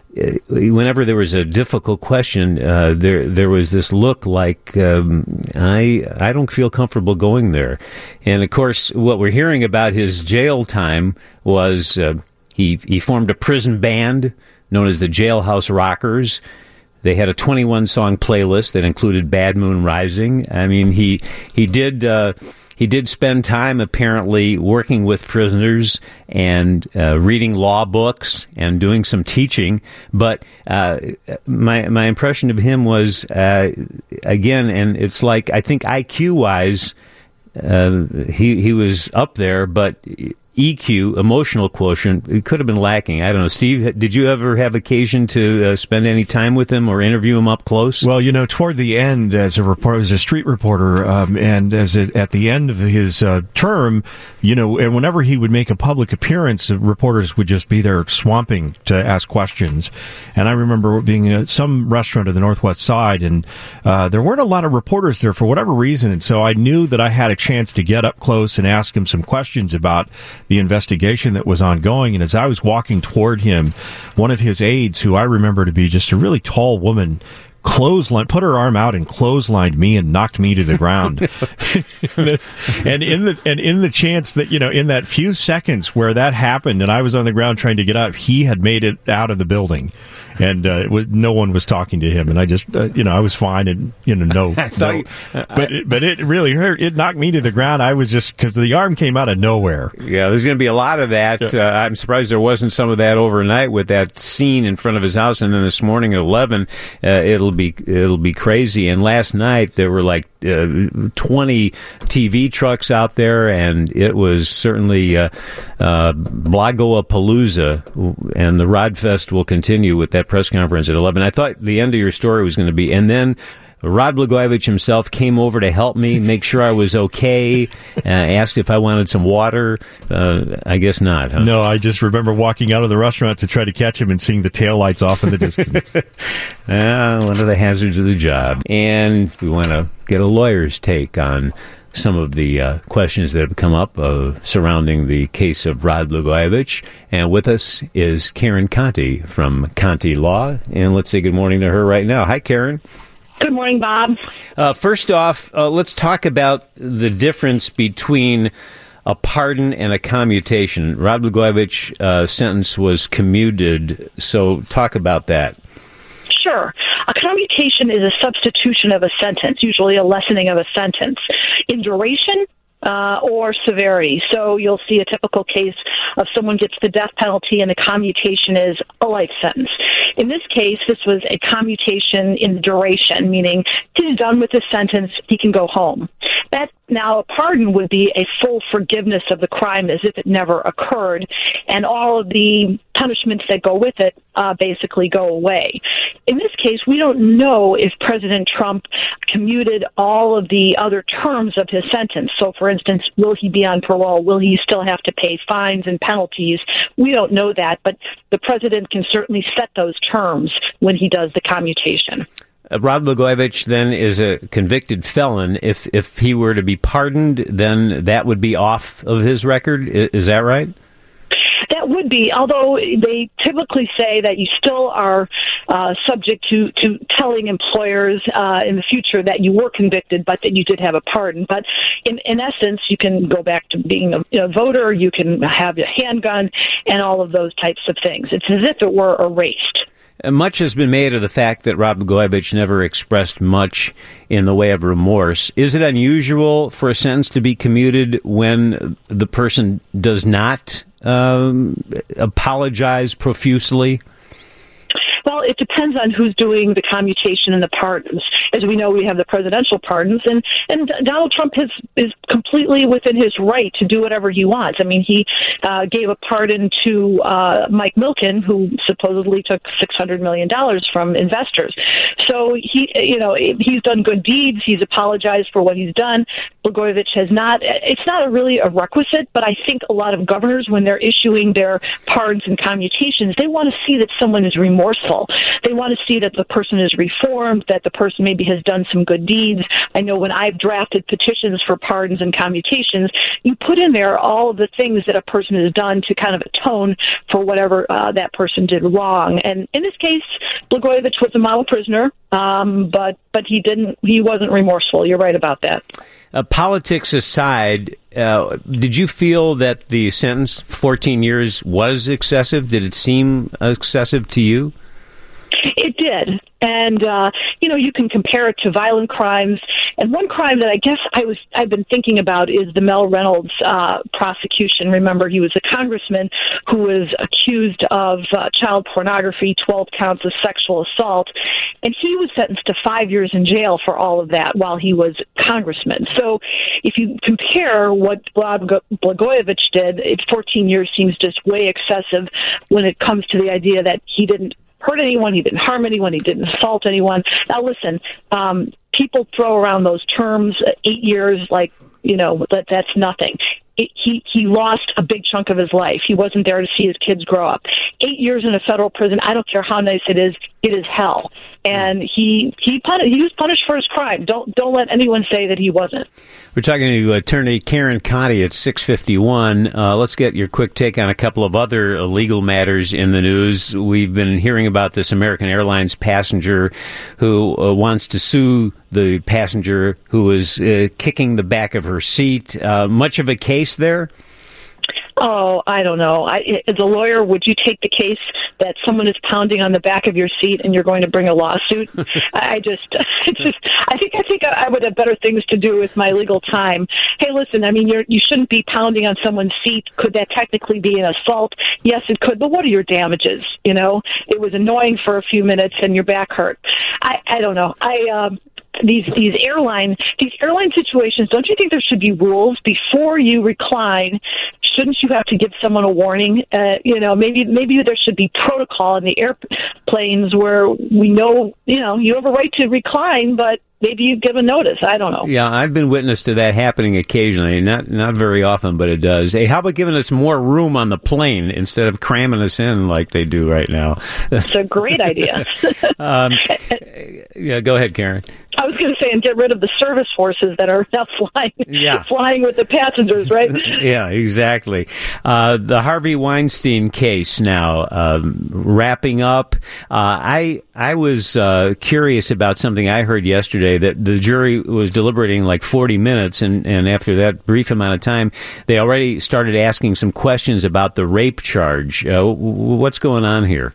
whenever there was a difficult question, uh, there there was this look like um, I I don't feel comfortable going there. And of course, what we're hearing about his jail time was uh, he he formed a prison band known as the Jailhouse Rockers. They had a twenty-one song playlist that included Bad Moon Rising. I mean, he he did. Uh, He did spend time, apparently, working with prisoners and uh, reading law books and doing some teaching. But uh, my my impression of him was, uh, again, and it's like, I think I Q-wise, uh, he, he was up there, but E Q, emotional quotient, it could have been lacking. I don't know. Steve, did you ever have occasion to uh, spend any time with him or interview him up close? Well, you know, toward the end, as a reporter, as a street reporter, um, and as a, at the end of his uh, term, you know, and whenever he would make a public appearance, reporters would just be there swamping to ask questions. And I remember being at some restaurant on the Northwest Side, and uh, there weren't a lot of reporters there for whatever reason. And so I knew that I had a chance to get up close and ask him some questions about the investigation that was ongoing. And as I was walking toward him, one of his aides, who I remember to be just a really tall woman, clothesline, put her arm out and clotheslined me and knocked me to the ground. and in the and in the chance that, you know, in that few seconds where that happened and I was on the ground trying to get up, he had made it out of the building, and uh, it was, no one was talking to him, and I just uh, you know I was fine, and you know no, no. You, uh, but it, but it really hurt. It knocked me to the ground. I was just because the arm came out of nowhere. Yeah, there's going to be a lot of that. Yeah. Uh, I'm surprised there wasn't some of that overnight with that scene in front of his house, and then this morning at eleven, uh, it'll be it'll be crazy. And last night there were like uh, twenty T V trucks out there, and it was certainly uh, uh, Blagoapalooza, and the Rodfest will continue with that press conference at eleven. I thought the end of your story was going to be, and then Rod Blagojevich himself came over to help me, make sure I was okay, uh, asked if I wanted some water. Uh, I guess not. Huh? No, I just remember walking out of the restaurant to try to catch him and seeing the taillights off in the distance. uh, one of the hazards of the job. And we want to get a lawyer's take on some of the uh, questions that have come up uh, surrounding the case of Rod Blagojevich. And with us is Karen Conti from Conti Law. And let's say good morning to her right now. Hi, Karen. Good morning, Bob. Uh, first off, uh, let's talk about the difference between a pardon and a commutation. Rod Blagojevich's uh, sentence was commuted, so talk about that. Sure. A commutation is a substitution of a sentence, usually a lessening of a sentence, in duration uh, or severity. So you'll see a typical case of someone gets the death penalty and the commutation is a life sentence. In this case, this was a commutation in duration, meaning he's done with his sentence, he can go home. That now a pardon would be a full forgiveness of the crime as if it never occurred, and all of the punishments that go with it uh, basically go away. In this case, we don't know if President Trump commuted all of the other terms of his sentence. So, for instance, will he be on parole? Will he still have to pay fines and penalties? We don't know that, but the president can certainly set those terms when he does the commutation. Uh, Rod Blagojevich then is a convicted felon. If if he were to be pardoned, then that would be off of his record. Is, is that right? That would be, although they typically say that you still are uh, subject to, to telling employers uh, in the future that you were convicted, but that you did have a pardon. But in, in essence, you can go back to being a, a voter, you can have a handgun, and all of those types of things. It's as if it were erased. Much has been made of the fact that Rod Blagojevich never expressed much in the way of remorse. Is it unusual for a sentence to be commuted when the person does not um, apologize profusely? Well, it depends on who's doing the commutation and the pardons. As we know, we have the presidential pardons, and, and Donald Trump is, is completely within his right to do whatever he wants. I mean, he uh, gave a pardon to uh, Mike Milken, who supposedly took six hundred million dollars from investors. So he, you know, he's done good deeds. He's apologized for what he's done. Blagojevich has not. It's not a really a requisite, but I think a lot of governors, when they're issuing their pardons and commutations, they want to see that someone is remorseful. They want to see that the person is reformed, that the person maybe has done some good deeds. I know when I've drafted petitions for pardons and commutations, you put in there all of the things that a person has done to kind of atone for whatever uh, that person did wrong. And in this case, Blagojevich was a model prisoner, um, but but he didn't. He wasn't remorseful. You're right about that. Uh, politics aside, uh, did you feel that the sentence, fourteen years, was excessive? Did it seem excessive to you? It did. And, uh, you know, you can compare it to violent crimes. And one crime that I guess I was, I've been thinking about is the Mel Reynolds uh, prosecution. Remember, he was a congressman who was accused of uh, child pornography, twelve counts of sexual assault. And he was sentenced to five years in jail for all of that while he was congressman. So if you compare what Blagojevich did, it, fourteen years seems just way excessive when it comes to the idea that he didn't hurt anyone, he didn't harm anyone, he didn't assault anyone. Now, listen, um, people throw around those terms, uh, eight years, like, you know, that that's nothing. It, he, he lost a big chunk of his life. He wasn't there to see his kids grow up. Eight years in a federal prison, I don't care how nice it is, it is hell. And he he pun- he was punished for his crime. Don't don't let anyone say that he wasn't. We're talking to attorney Karen Cotti at six fifty-one. Uh, let's get your quick take on a couple of other legal matters in the news. We've been hearing about this American Airlines passenger who uh, wants to sue the passenger who was uh, kicking the back of her seat. Uh, much of a case there? Oh, I don't know. I, as a lawyer, would you take the case that someone is pounding on the back of your seat and you're going to bring a lawsuit? I just, it's just, I think, I think I would have better things to do with my legal time. Hey, listen, I mean, you're, you shouldn't be pounding on someone's seat. Could that technically be an assault? Yes, it could. But what are your damages? You know, it was annoying for a few minutes and your back hurt. I, I don't know. I, um, These these airline these airline situations, don't you think there should be rules before you recline? Shouldn't you have to give someone a warning? Uh, you know, maybe maybe there should be protocol in the airplanes where we know, you know, you have a right to recline, but maybe you give a notice. I don't know. Yeah, I've been witness to that happening occasionally. Not not very often, but it does. Hey, how about giving us more room on the plane instead of cramming us in like they do right now? It's a great idea. um, yeah, go ahead, Karen. I was going to say, and get rid of the service horses that are now flying, yeah. flying with the passengers, right? Yeah, exactly. Uh, the Harvey Weinstein case now um, wrapping up. Uh, I I was uh, curious about something I heard yesterday, that the jury was deliberating like forty minutes, and, and after that brief amount of time, they already started asking some questions about the rape charge. Uh, what's going on here?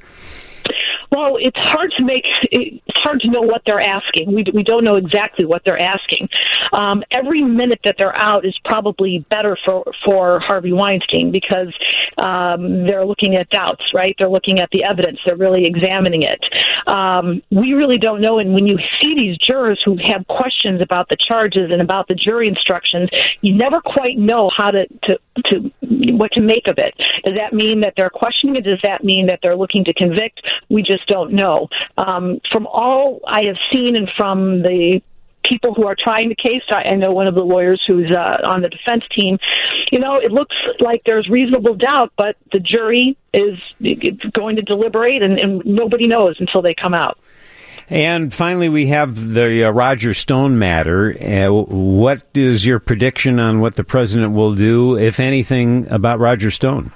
Well, it's hard to make, it's hard to know what they're asking. We, we don't know exactly what they're asking. Um, every minute that they're out is probably better for, for Harvey Weinstein because um, they're looking at doubts, right? They're looking at the evidence. They're really examining it. Um, we really don't know. And when you see these jurors who have questions about the charges and about the jury instructions, you never quite know how to, to, to what to make of it. Does that mean that they're questioning it? Does that mean that they're looking to convict? We just don't know. Um, from all I have seen and from the people who are trying the case, I, I know one of the lawyers who's uh, on the defense team, you know, it looks like there's reasonable doubt, but the jury is going to deliberate and, and nobody knows until they come out. And finally, we have the uh, Roger Stone matter. Uh, what is your prediction on what the president will do, if anything, about Roger Stone?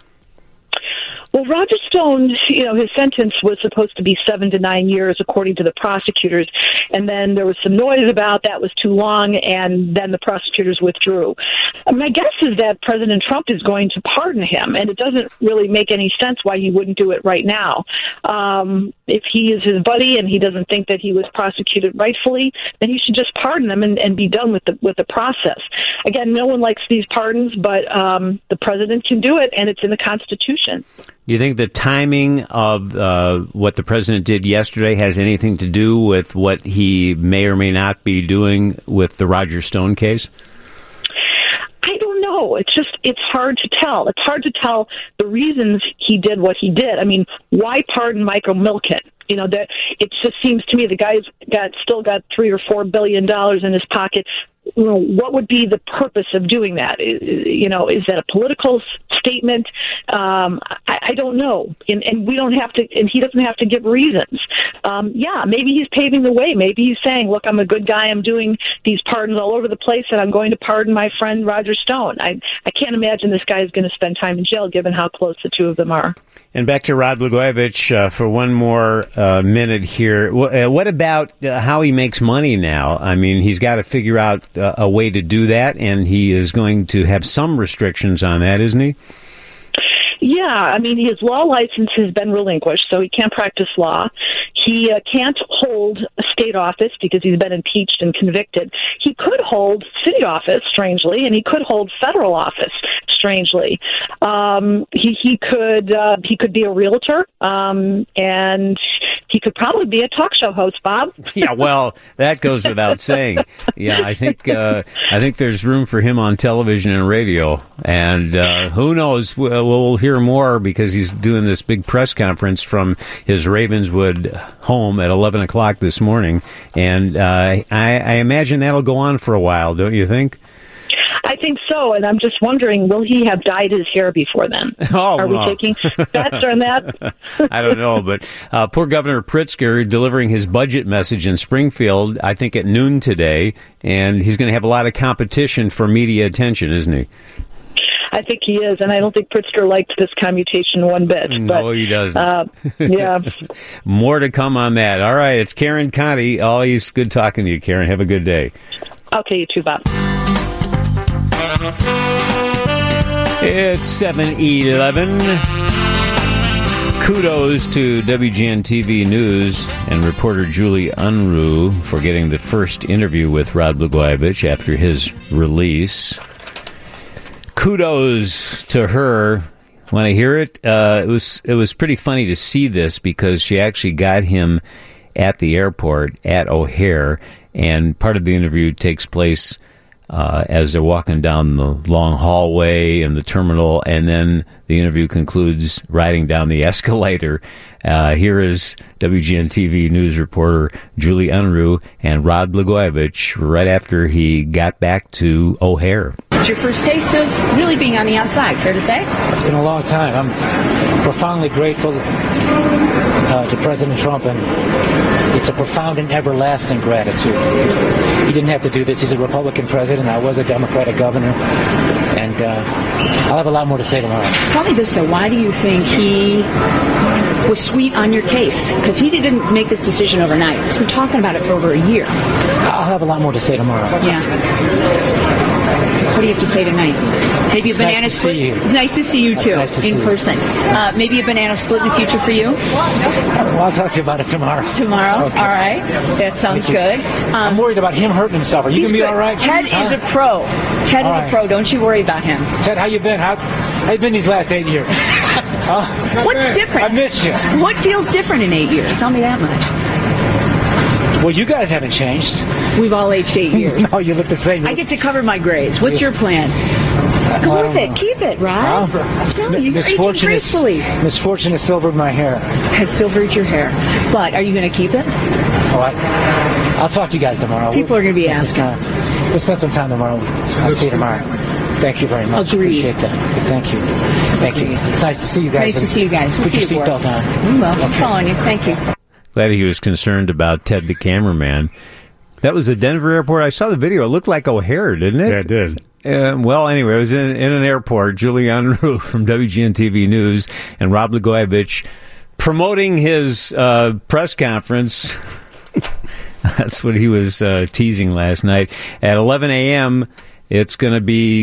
Well, Roger Stone, you know, his sentence was supposed to be seven to nine years, according to the prosecutors. And then there was some noise about that was too long, and then the prosecutors withdrew. My guess is that President Trump is going to pardon him, and it doesn't really make any sense why he wouldn't do it right now. Um, if he is his buddy and he doesn't think that he was prosecuted rightfully, then he should just pardon him and, and be done with the with the process. Again, no one likes these pardons, but um, the president can do it, and it's in the Constitution. Do you think the timing of uh, what the president did yesterday has anything to do with what he may or may not be doing with the Roger Stone case? I don't know. It's just, it's hard to tell. It's hard to tell the reasons he did what he did. I mean, why pardon Michael Milken? You know, that it just seems to me the guy's got still got three or four billion dollars in his pocket. You know, what would be the purpose of doing that? You know, is that a political statement? Um, I, I don't know, and, and we don't have to, and he doesn't have to give reasons. Um, yeah, maybe he's paving the way. Maybe he's saying, "Look, I'm a good guy. I'm doing these pardons all over the place, and I'm going to pardon my friend Roger Stone." I I can't imagine this guy is going to spend time in jail, given how close the two of them are. And back to Rod Blagojevich uh, for one more uh, minute here. W- uh, what about uh, how he makes money now? I mean, he's got to figure out uh, a way to do that, and he is going to have some restrictions on that, isn't he? Yeah, I mean, his law license has been relinquished, so he can't practice law. He uh, can't hold a state office because he's been impeached and convicted. He could hold city office, strangely, and he could hold federal office, strangely. Um, he he could uh, he could be a realtor, um, and he could probably be a talk show host, Bob. Yeah, well, that goes without saying. Yeah, I think uh, I think there's room for him on television and radio, and uh, who knows? We'll hear more because he's doing this big press conference from his Ravenswood home at eleven o'clock this morning, and uh, I, I imagine that'll go on for a while, don't you think? I think so, and I'm just wondering, will he have dyed his hair before then? Oh, Are we no. taking bets on that? I don't know, but uh, poor Governor Pritzker delivering his budget message in Springfield, I think at noon today, and he's going to have a lot of competition for media attention, isn't he? I think he is, and I don't think Pritzker liked this commutation one bit. No, but, he doesn't. Uh, yeah. More to come on that. All right, it's Karen Conti. Always good talking to you, Karen. Have a good day. Okay, you too, Bob. It's seven eleven. Kudos to W G N T V News and reporter Julie Unruh for getting the first interview with Rod Blagojevich after his release. Kudos to her. When I hear it, uh, it was it was pretty funny to see this because she actually got him at the airport at O'Hare, and part of the interview takes place uh, as they're walking down the long hallway in the terminal, and then the interview concludes riding down the escalator. Uh, here is W G N T V News reporter Julie Unruh and Rod Blagojevich right after he got back to O'Hare. It's your first taste of really being on the outside, fair to say? It's been a long time. I'm profoundly grateful uh, to President Trump, and it's a profound and everlasting gratitude. He didn't have to do this. He's a Republican president. I was a Democratic governor, and uh, I'll have a lot more to say tomorrow. Tell me this, though. Why do you think he was sweet on your case? Because he didn't make this decision overnight. He's been talking about it for over a year. I'll have a lot more to say tomorrow. Yeah. What do you have to say tonight? Maybe It's a banana nice to split. see you. It's nice to see you too, Nice to see in you. person. Uh, maybe a banana split in the future for you. Well, I'll talk to you about it tomorrow. Tomorrow, Okay. all right. That sounds Thank you. good. Um, I'm worried about him hurting himself. Are you he's gonna be good. all right? Ted Huh? is a pro. Ted All is right. a pro. Don't you worry about him. Ted, how you been? How, how you been these last eight years? Huh? What's different? I missed you. What feels different in eight years? Tell me that much. Well, you guys haven't changed. We've all aged eight years. No, you look the same. I get to cover my grades. What's your plan? Go I with don't it. know. Keep it, Rod. Huh? No, you're misfortune aging is, gracefully. misfortune has silvered my hair. Has silvered your hair. But are you going to keep it? Oh, I, I'll talk to you guys tomorrow. People are going to be Let's just asking. kinda- we'll spend some time tomorrow. I'll see you tomorrow. Thank you very much. Agreed. Appreciate that. Thank you. Thank you. It's nice to see you guys. Nice to see you guys. We'll Put see your you, Board. seatbelt on. We will. I'm Okay. following you. Thank you. Glad he was concerned about Ted the cameraman. That was the Denver airport. I saw the video. It looked like O'Hare, didn't it? Yeah, it did. Uh, well, anyway, it was in, in an airport. Julie Unruh from W G N T V News and Rod Blagojevich promoting his uh, press conference. That's what he was uh, teasing last night. At eleven a.m., it's going to be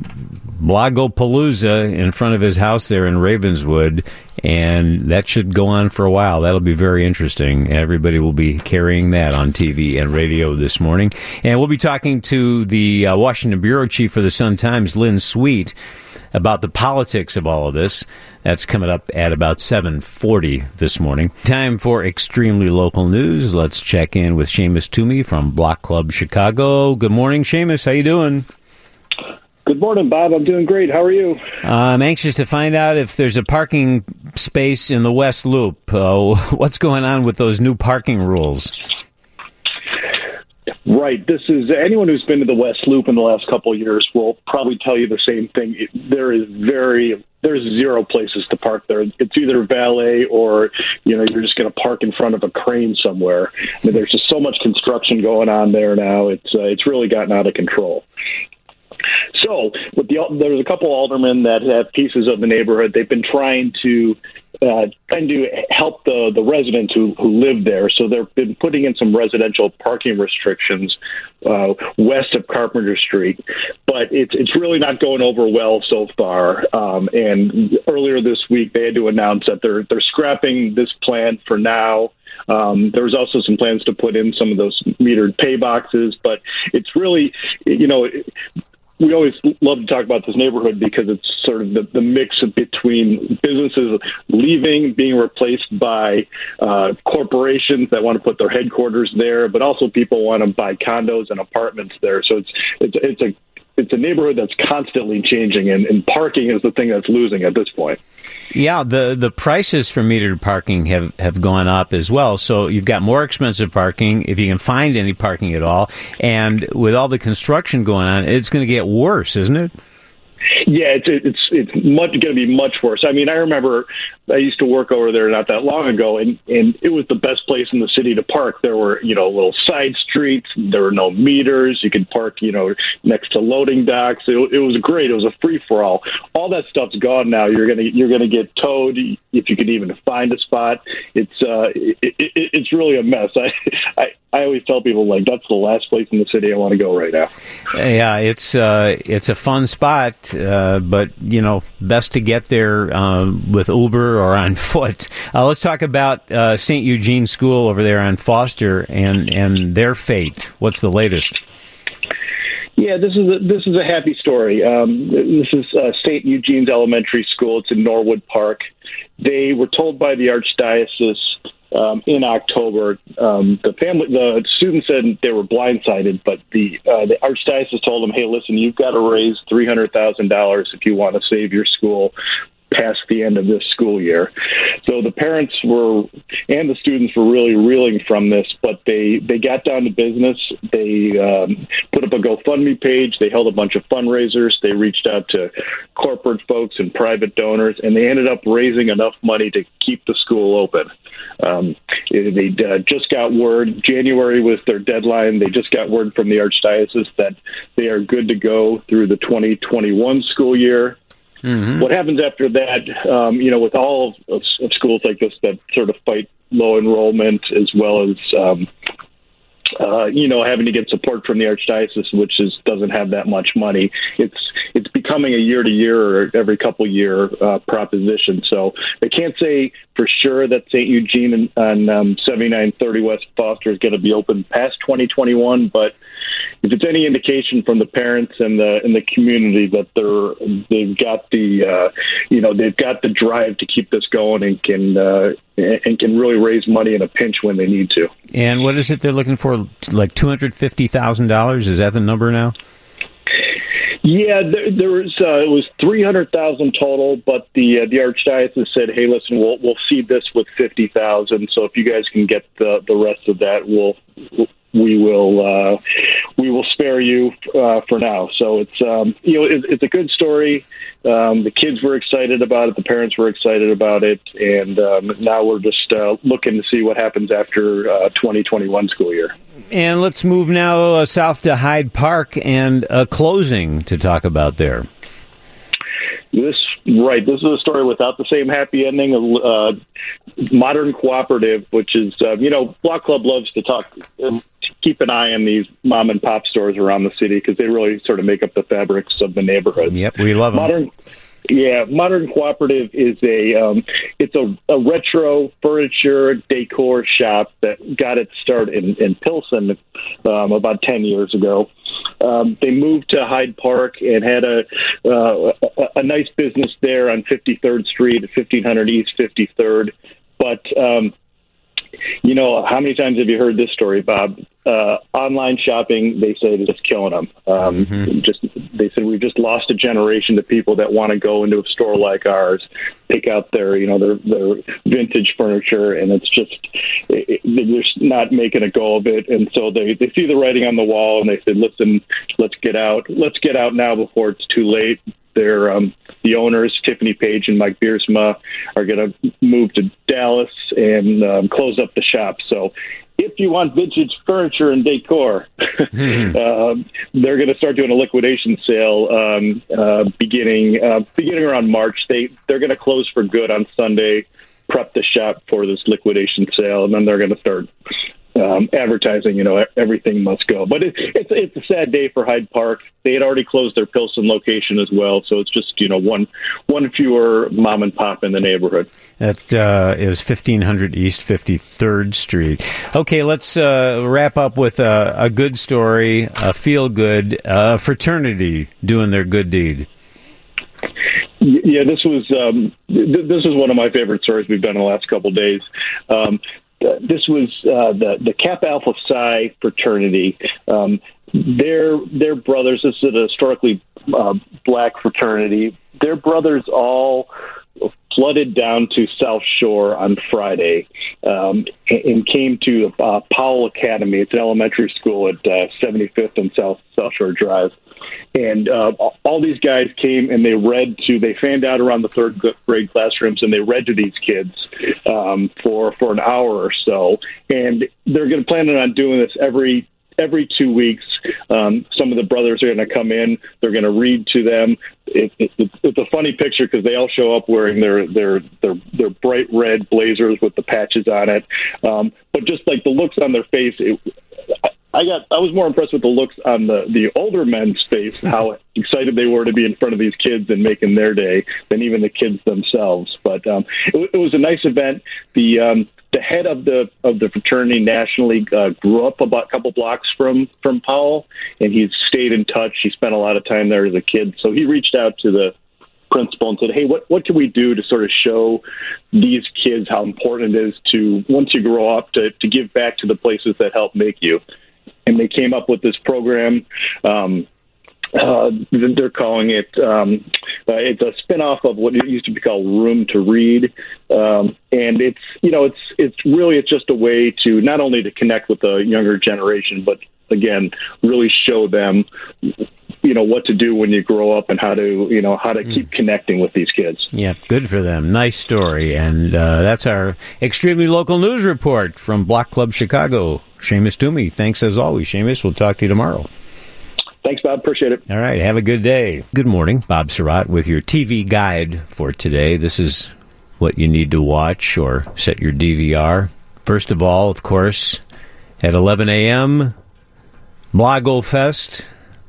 Blagopalooza in front of his house there in Ravenswood, and that should go on for a while. That'll be very interesting. Everybody will be carrying that on T V and radio this morning. And we'll be talking to the uh, Washington bureau chief for the Sun-Times, Lynn Sweet, about the politics of all of this. That's coming up at about seven forty this morning. Time for extremely local news. Let's check in with Seamus Toomey from Block Club Chicago. Good morning, Seamus. How you doing? Good morning, Bob. I'm doing great. How are you? Uh, I'm anxious to find out if there's a parking space in the West Loop. Uh, what's going on with those new parking rules? Right. This is anyone who's been to the West Loop in the last couple of years will probably tell you the same thing. It, there is very there's zero places to park there. It's either valet or, you know, you're just going to park in front of a crane somewhere. I mean, there's just so much construction going on there now. It's uh, it's really gotten out of control. So with the, there's a couple aldermen that have pieces of the neighborhood. They've been trying to uh, trying to help the, the residents who, who live there. So they've been putting in some residential parking restrictions uh, west of Carpenter Street. But it's it's really not going over well so far. Um, and earlier this week, they had to announce that they're they're scrapping this plan for now. Um, there was also some plans to put in some of those metered pay boxes, but it's really, you know, we always love to talk about this neighborhood because it's sort of the, the mix of between businesses leaving, being replaced by uh, corporations that want to put their headquarters there, but also people want to buy condos and apartments there. So it's it's it's a it's a neighborhood that's constantly changing, and, and parking is the thing that's losing at this point. Yeah, the, the prices for metered parking have, have gone up as well. So you've got more expensive parking, if you can find any parking at all. And with all the construction going on, it's going to get worse, isn't it? Yeah, it's it's it's much going to be much worse. I mean, I remember I used to work over there not that long ago, and, and it was the best place in the city to park. There were, you know, little side streets. There were no meters. You could park, you know, next to loading docks. It, it was great. It was a free for all. All that stuff's gone now. You're gonna you're gonna get towed if you can even find a spot. It's uh, it, it, it's really a mess. I, I I always tell people, like, that's the last place in the city I want to go right now. Yeah, it's uh, it's a fun spot, uh, but, you know, best to get there um, with Uber or on foot. Uh, let's talk about uh, Saint Eugene School over there on Foster and, and their fate. What's the latest? Yeah, this is a, this is a happy story. Um, this is uh, Saint Eugene's Elementary School. It's in Norwood Park. They were told by the Archdiocese Um, in October, um, the family, the students said they were blindsided, but the uh, the archdiocese told them, "Hey, listen, you've got to raise three hundred thousand dollars if you want to save your school past the end of this school year." So the parents were and the students were really reeling from this, but they they got down to business. They um, put up a GoFundMe page. They held a bunch of fundraisers. They reached out to corporate folks and private donors, and they ended up raising enough money to keep the school open. Um, they uh, just got word, January was their deadline. They just got word from the Archdiocese that they are good to go through the twenty twenty-one school year. Mm-hmm. What happens after that, um, you know, with all of, of schools like this that sort of fight low enrollment as well as, um, uh, you know, having to get support from the Archdiocese, which is doesn't have that much money. It's it's becoming a year-to-year or every couple-year uh, proposition. So they can't say for sure that Saint Eugene on um, seventy-nine thirty West Foster is going to be open past twenty twenty-one, but if it's any indication from the parents and the and the community that they're they've got the uh, you know they've got the drive to keep this going and can uh, and can really raise money in a pinch when they need to. And what is it they're looking for? Like two hundred fifty thousand dollars? Is that the number now? Yeah, there, there was uh, it was three hundred thousand total, but the uh, the Archdiocese said, "Hey, listen, we'll we'll seed this with fifty thousand. So if you guys can get the the rest of that, we'll." we'll we will uh, we will spare you uh, for now." So it's um, you know it, it's a good story. Um, the kids were excited about it. The parents were excited about it, and um, now we're just uh, looking to see what happens after uh, twenty twenty-one school year. And let's move now uh, south to Hyde Park and a closing to talk about there. This right. This is a story without the same happy ending. Uh, Modern Cooperative, which is uh, you know, Block Club loves to talk. Uh, keep an eye on these mom and pop stores around the city because they really sort of make up the fabrics of the neighborhood. Yep, we love them. Modern, yeah, Modern Cooperative is a um, it's a, a retro furniture decor shop that got its start in, in Pilsen um, about ten years ago. Um, they moved to Hyde Park and had a, uh, a a nice business there on fifty-third Street, fifteen hundred East fifty-third. But um, you know, how many times have you heard this story, Bob? Uh, online shopping, they say, is just killing them. Um, mm-hmm. Just they said we've just lost a generation to people that want to go into a store like ours, pick out their, you know, their their vintage furniture, and it's just it, it, they're just not making a go of it. And so they they see the writing on the wall, and they said, "Listen, let's get out. Let's get out now before it's too late." They're um, the owners, Tiffany Page and Mike Biersma, are going to move to Dallas and um, close up the shop. So if you want vintage furniture and decor, mm-hmm. uh, they're going to start doing a liquidation sale um, uh, beginning uh, beginning around March. They they're going to close for good on Sunday, prep the shop for this liquidation sale, and then they're going to start um, advertising. You know, everything must go. But it, it's it's a sad day for Hyde Park. They had already closed their Pilsen location as well, so it's just you know one one fewer mom and pop in the neighborhood. That uh, is fifteen hundred East fifty-third Street. Okay, let's uh, wrap up with a, a good story, a feel-good uh, fraternity doing their good deed. Yeah, this was um, th- this was one of my favorite stories we've done in the last couple of days. Um, this was uh, the the Kappa Alpha Psi fraternity. Um, their their brothers. This is a historically uh, black fraternity. Their brothers all flooded down to South Shore on Friday um, and came to uh, Powell Academy. It's an elementary school at uh, seventy-fifth and South South Shore Drive. And uh, all these guys came and they read to, they fanned out around the third grade classrooms and they read to these kids um, for, for an hour or so. And they're going to plan on doing this every every two weeks. Um, some of the brothers are going to come in. They're going to read to them. It, it, it, it's a funny picture because they all show up wearing their their their, their bright red blazers with the patches on it. Um, but just like the looks on their face, it, I got I was more impressed with the looks on the, the older men's face, how excited they were to be in front of these kids and making their day, than even the kids themselves. But um, it, it was a nice event. The um, the head of the of the fraternity nationally uh, grew up about a couple blocks from from Powell, and he's stayed in touch. He spent a lot of time there as a kid, so he reached out to the principal and said, hey, what, what can we do to sort of show these kids how important it is to, once you grow up, to, to give back to the places that help make you. And they came up with this program. Um, uh, they're calling it, um, uh, it's a spinoff of what used to be called Room to Read. Um, and it's, you know, it's, it's really, it's just a way to not only to connect with the younger generation, but again, really show them, you know, what to do when you grow up and how to, you know, how to mm. keep connecting with these kids. Yeah, good for them. Nice story. And uh, that's our extremely local news report from Block Club Chicago. Seamus Toomey. Thanks as always, Seamus. We'll talk to you tomorrow. Thanks, Bob. Appreciate it. All right. Have a good day. Good morning. Bob Surratt with your T V guide for today. This is what you need to watch or set your D V R. First of all, of course, at eleven a.m., Blago Fest,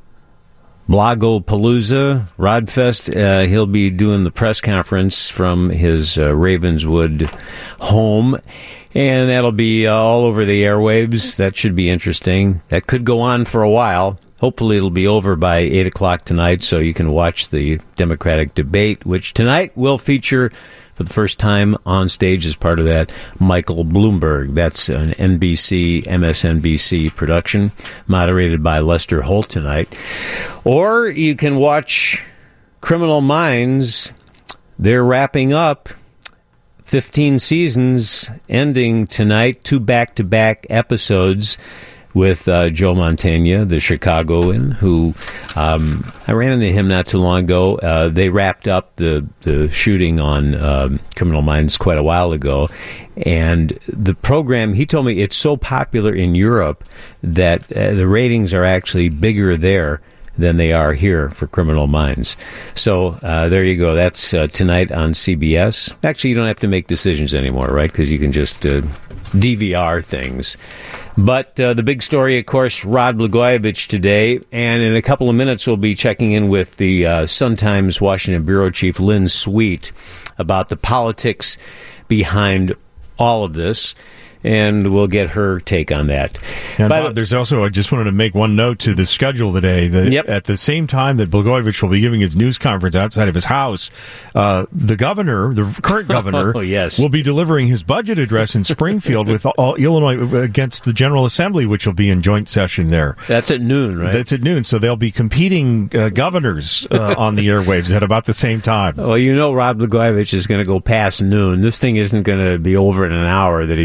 Blago Palooza, Rodfest. Uh, he'll be doing the press conference from his uh, Ravenswood home, and that'll be uh, all over the airwaves. That should be interesting. That could go on for a while. Hopefully it'll be over by eight o'clock tonight so you can watch the Democratic debate, which tonight will feature, for the first time on stage as part of that, Michael Bloomberg. That's an N B C, M S N B C production, moderated by Lester Holt tonight. Or you can watch Criminal Minds. They're wrapping up fifteen seasons, ending tonight, two back-to-back episodes with uh, Joe Mantegna, the Chicagoan, who um, I ran into him not too long ago. Uh, they wrapped up the, the shooting on um, Criminal Minds quite a while ago. And the program, he told me it's so popular in Europe that uh, the ratings are actually bigger there than they are here for Criminal Minds. So uh, there you go. That's uh, tonight on C B S. Actually, you don't have to make decisions anymore, right? Because you can just uh, D V R things. But uh, the big story, of course, Rod Blagojevich today. And in a couple of minutes, we'll be checking in with the uh, Sun-Times Washington bureau chief, Lynn Sweet, about the politics behind all of this. And we'll get her take on that. And Bob, there's also, I just wanted to make one note to the schedule today. That yep. At the same time that Blagojevich will be giving his news conference outside of his house, uh, the governor, the current governor, oh, yes. will be delivering his budget address in Springfield with all, Illinois against the General Assembly, which will be in joint session there. That's at noon, right? That's at noon. So they'll be competing uh, governors uh, on the airwaves at about the same time. Well, you know Rod Blagojevich is going to go past noon. This thing isn't going to be over in an hour that he's doing it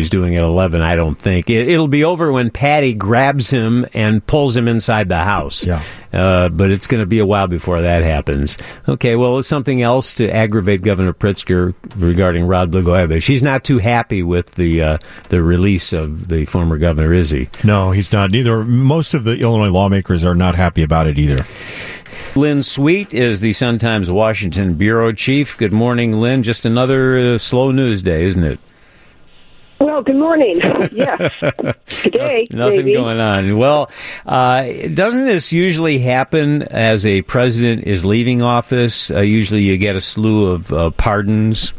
eleven, I don't think. It, it'll be over when Patty grabs him and pulls him inside the house. Yeah. Uh, but it's going to be a while before that happens. Okay, well, it's something else to aggravate Governor Pritzker regarding Rod Blagojevich. He's not too happy with the uh, the release of the former governor, is he? No, he's not. Neither. Most of the Illinois lawmakers are not happy about it either. Lynn Sweet is the Sun-Times Washington bureau chief. Good morning, Lynn. Just another uh, slow news day, isn't it? Well, good morning. Yes. Today, Nothing maybe. going on. Well, uh, doesn't this usually happen as a president is leaving office? Uh, usually you get a slew of uh, pardons.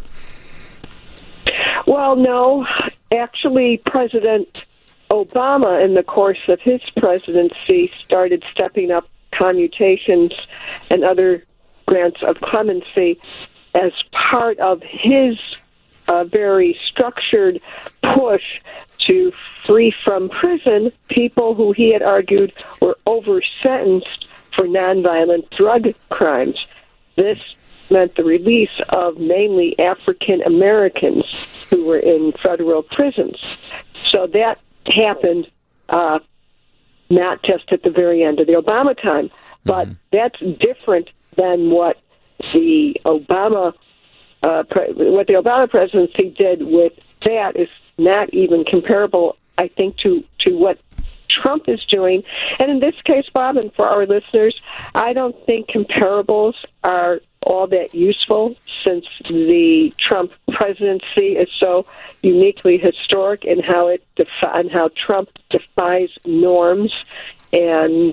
Well, no. Actually, President Obama, in the course of his presidency, started stepping up commutations and other grants of clemency as part of his a very structured push to free from prison people who he had argued were over-sentenced for nonviolent drug crimes. This meant the release of mainly African Americans who were in federal prisons. So that happened uh, not just at the very end of the Obama time, but mm-hmm. that's different than what the Obama Uh, pre- what the Obama presidency did with that is not even comparable, I think, to, to what Trump is doing. And in this case, Bob, and for our listeners, I don't think comparables are all that useful since the Trump presidency is so uniquely historic in how it defi- and how Trump defies norms and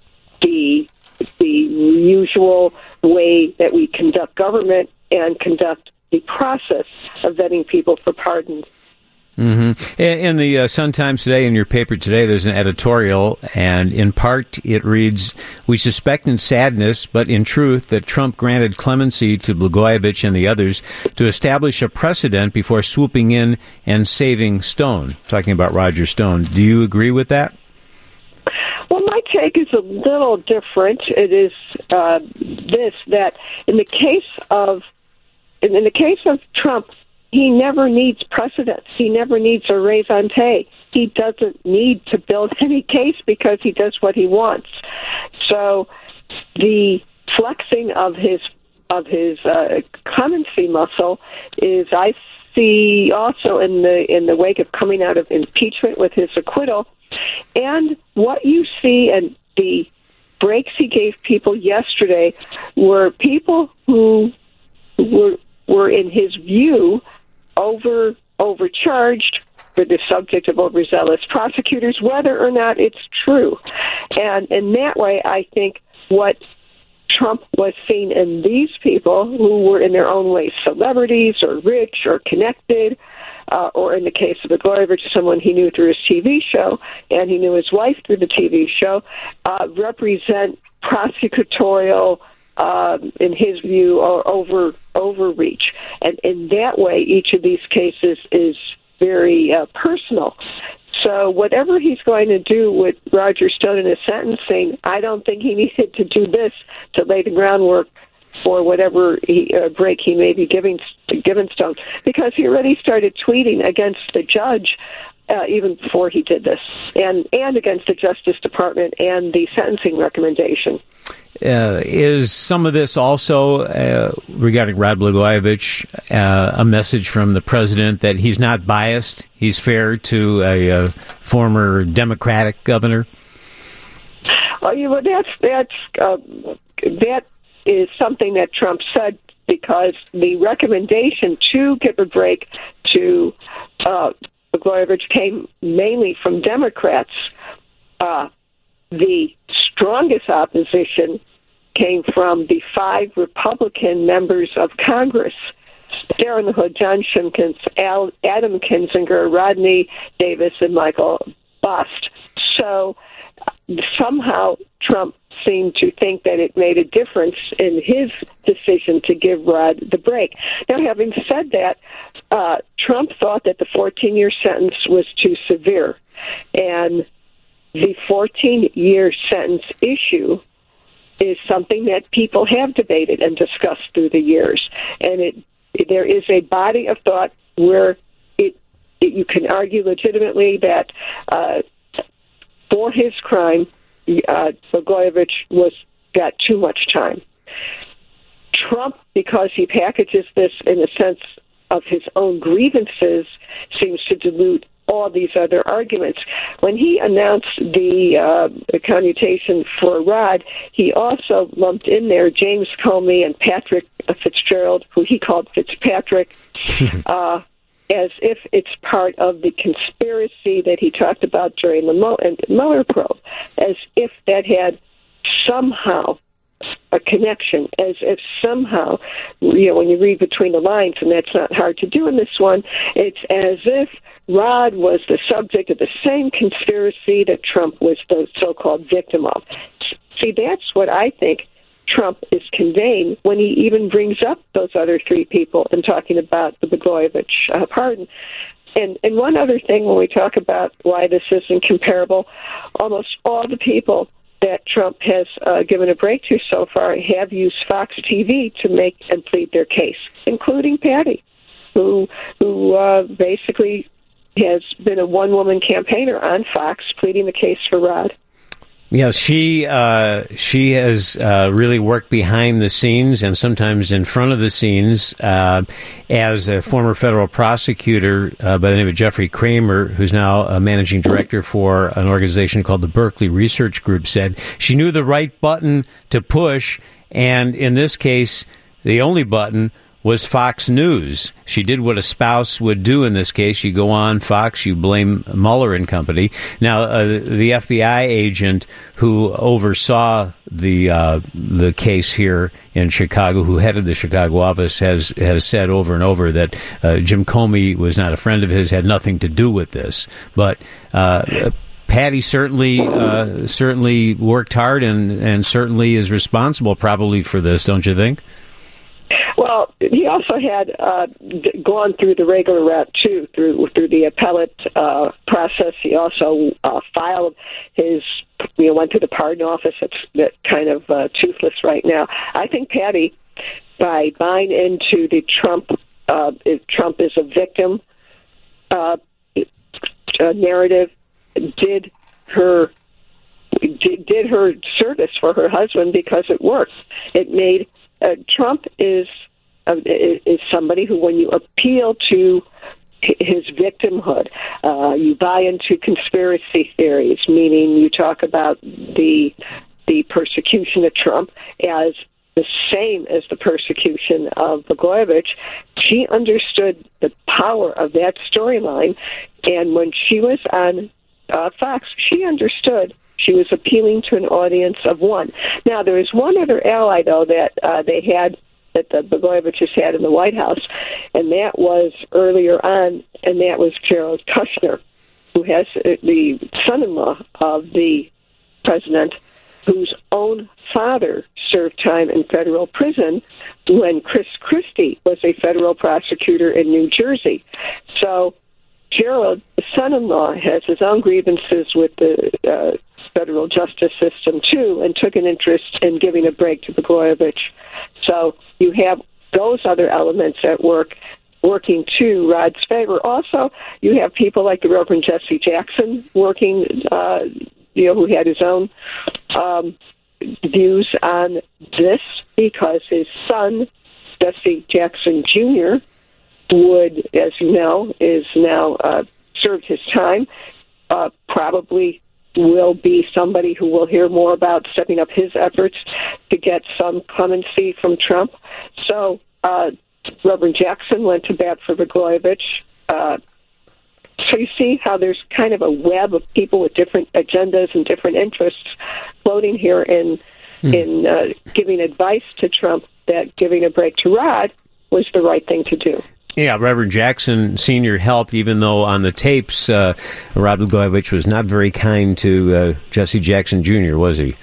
the the usual way that we conduct government and conduct the process of vetting people for pardons. Mm-hmm. In the uh, Sun-Times today, in your paper today, there's an editorial, and in part it reads, "We suspect in sadness, but in truth, that Trump granted clemency to Blagojevich and the others to establish a precedent before swooping in and saving Stone." Talking about Roger Stone. Do you agree with that? Well, my take is a little different. It is uh, this, that in the case of in, in the case of Trump, he never needs precedents. He never needs a raison d'etre. He doesn't need to build any case because he does what he wants. So the flexing of his of his uh, clemency muscle is, I see, also in the in the wake of coming out of impeachment with his acquittal. And what you see and the breaks he gave people yesterday were people who were, were in his view, over overcharged, for the subject of overzealous prosecutors, whether or not it's true. And in that way, I think what Trump was seeing in these people who were in their own ways celebrities or rich or connected, Uh, or in the case of Blagojevich, someone he knew through his T V show, and he knew his wife through the T V show, uh, represent prosecutorial, uh, in his view, or over overreach. And in that way, each of these cases is very uh, personal. So whatever he's going to do with Roger Stone in his sentencing, I don't think he needed to do this to lay the groundwork for whatever he, uh, break he may be giving given Stone, because he already started tweeting against the judge uh, even before he did this, and, and against the Justice Department and the sentencing recommendation. Uh, is some of this also, uh, regarding Rod Blagojevich, uh, a message from the president that he's not biased, he's fair to a, a former Democratic governor? Oh, yeah, well, that's, that's, uh, that is something that Trump said, because the recommendation to give a break to uh, Blagojevich came mainly from Democrats. Uh, the strongest opposition came from the five Republican members of Congress: Darren the Hood, John Shimkins, Al, Adam Kinzinger, Rodney Davis, and Michael Bust. So somehow Trump seemed to think that it made a difference in his decision to give Rod the break. Now, having said that, uh, Trump thought that the fourteen-year sentence was too severe, and the fourteen-year sentence issue is something that people have debated and discussed through the years, and it there is a body of thought where it you can argue legitimately that uh, for his crime, uh, Blagojevich was got too much time. Trump, because he packages this in a sense of his own grievances, seems to dilute all these other arguments. When he announced the, uh, the commutation for Rod, he also lumped in there James Comey and Patrick Fitzgerald, who he called Fitzpatrick, uh, as if it's part of the conspiracy that he talked about during the Mueller probe, as if that had somehow a connection, as if somehow, you know, when you read between the lines, and that's not hard to do in this one, it's as if Rod was the subject of the same conspiracy that Trump was the so-called victim of. See, that's what I think Trump is conveying when he even brings up those other three people and talking about the Blagojevich uh, pardon. And, and one other thing, when we talk about why this isn't comparable, almost all the people that Trump has uh, given a break to so far have used Fox T V to make and plead their case, including Patty, who who uh, basically has been a one-woman campaigner on Fox pleading the case for Rod. Yeah, she uh, she has uh, really worked behind the scenes and sometimes in front of the scenes uh, as a former federal prosecutor uh, by the name of Jeffrey Kramer, who's now a managing director for an organization called the Berkeley Research Group, said she knew the right button to push, and in this case, the only button was Fox News. She did what a spouse would do in this case. You go on Fox, you blame Mueller and company. Now, uh, the F B I agent who oversaw the uh, the case here in Chicago, who headed the Chicago office, has has said over and over that uh, Jim Comey was not a friend of his, had nothing to do with this. But uh, Patty certainly uh, certainly worked hard and, and certainly is responsible probably for this, don't you think? Well, he also had uh, d- gone through the regular route, too, through through the appellate uh, process. He also uh, filed his, you know, went to the pardon office. It's that kind of uh, toothless right now. I think Patty, by buying into the Trump, uh, Trump is a victim uh, uh, narrative, did her did, did her service for her husband because it worked. It made uh, Trump is. is somebody who, when you appeal to his victimhood, uh, you buy into conspiracy theories, meaning you talk about the the persecution of Trump as the same as the persecution of Blagojevich. She understood the power of that storyline, and when she was on uh, Fox, she understood she was appealing to an audience of one. Now, there is one other ally, though, that uh, they had that the Blagojeviches had in the White House, and that was earlier on, and that was Jared Kushner, who has the son-in-law of the president, whose own father served time in federal prison when Chris Christie was a federal prosecutor in New Jersey. So Gerald, the son-in-law, has his own grievances with the uh, federal justice system, too, and took an interest in giving a break to Blagojevich. So you have those other elements at work, working to Rod's favor. Also, you have people like the Reverend Jesse Jackson working, uh, you know, who had his own um, views on this because his son, Jesse Jackson Junior, would, as you know, is now uh, served his time, uh, probably will be somebody who will hear more about stepping up his efforts to get some clemency from Trump. So uh, Reverend Jackson went to bat for Blagojevich. Uh, so you see how there's kind of a web of people with different agendas and different interests floating here in, hmm. in uh, giving advice to Trump that giving a break to Rod was the right thing to do. Yeah, Reverend Jackson Senior helped, even though on the tapes, uh, Rod Blagojevich was not very kind to uh, Jesse Jackson Junior, was he?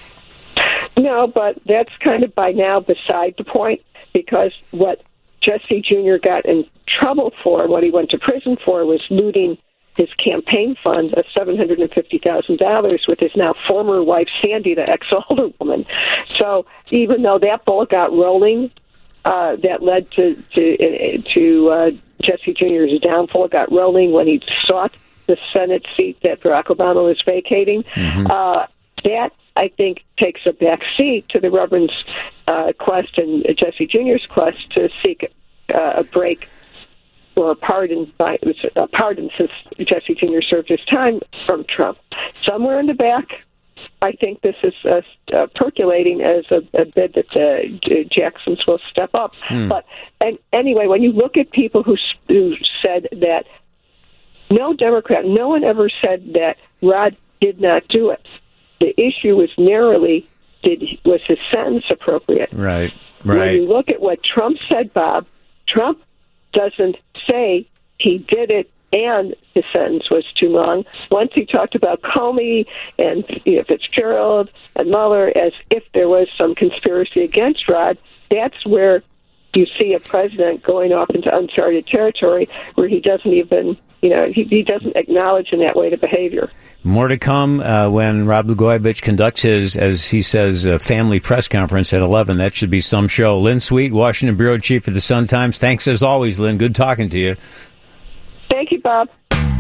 No, but that's kind of by now beside the point, because what Jesse Junior got in trouble for, what he went to prison for, was looting his campaign fund of seven hundred fifty thousand dollars with his now former wife, Sandy, the ex-alderwoman. So even though that ball got rolling, Uh, that led to to, to uh, Jesse Junior's downfall got rolling when he sought the Senate seat that Barack Obama was vacating. Mm-hmm. Uh, that, I think, takes a back seat to the Reverend's uh, quest and Jesse Junior's quest to seek uh, a break or a pardon, by, a pardon since Jesse Junior served his time from Trump. Somewhere in the back, I think this is uh, uh, percolating as a, a bid that uh, Jackson's will step up. Hmm. But and anyway, when you look at people who, who said that, no Democrat, no one ever said that Rod did not do it. The issue was narrowly, did was his sentence appropriate? Right, right. When you look at what Trump said, Bob, Trump doesn't say he did it and his sentence was too long. Once he talked about Comey and you know, Fitzgerald and Mueller as if there was some conspiracy against Rod, that's where you see a president going off into uncharted territory where he doesn't even, you know, he, he doesn't acknowledge in that way the behavior. More to come uh, when Rod Blagojevich conducts his, as he says, uh, family press conference at eleven. That should be some show. Lynn Sweet, Washington Bureau Chief for the Sun-Times. Thanks as always, Lynn. Good talking to you. Thank you, Bob.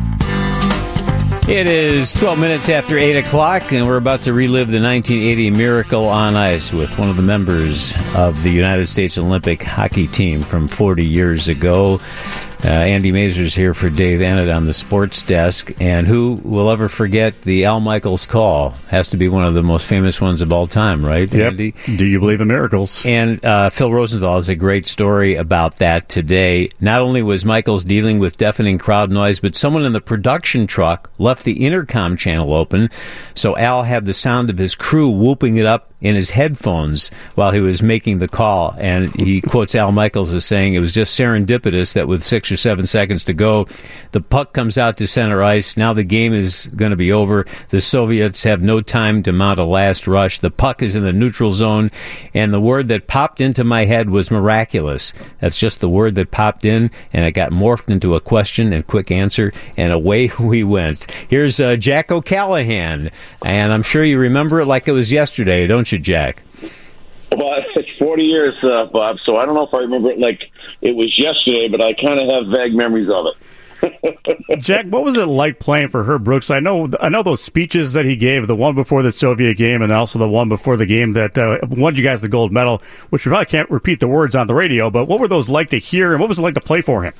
It is twelve minutes after eight o'clock, and we're about to relive the nineteen eighty Miracle on Ice with one of the members of the United States Olympic hockey team from forty years ago. Uh, Andy Mazur's here for Dave Annett on the sports desk. And who will ever forget the Al Michaels call? Has to be one of the most famous ones of all time, right, yep. Andy? Do you believe in miracles? And uh, Phil Rosenthal has a great story about that today. Not only was Michaels dealing with deafening crowd noise, but someone in the production truck left the intercom channel open, so Al had the sound of his crew whooping it up in his headphones while he was making the call. And he quotes Al Michaels as saying, it was just serendipitous that with six or seven seconds to go, the puck comes out to center ice. Now the game is going to be over. The Soviets have no time to mount a last rush. The puck is in the neutral zone, and the word that popped into my head was miraculous. That's just the word that popped in, and it got morphed into a question and quick answer, and away we went. Here's uh, Jack O'Callahan, and I'm sure you remember it like it was yesterday, don't you, Jack? Well, it's forty years, uh, Bob, so I don't know if I remember it like it was yesterday, but I kind of have vague memories of it. Jack, what was it like playing for Herb Brooks? I know I know those speeches that he gave, the one before the Soviet game and also the one before the game that uh, won you guys the gold medal, which we probably can't repeat the words on the radio, but what were those like to hear, and what was it like to play for him?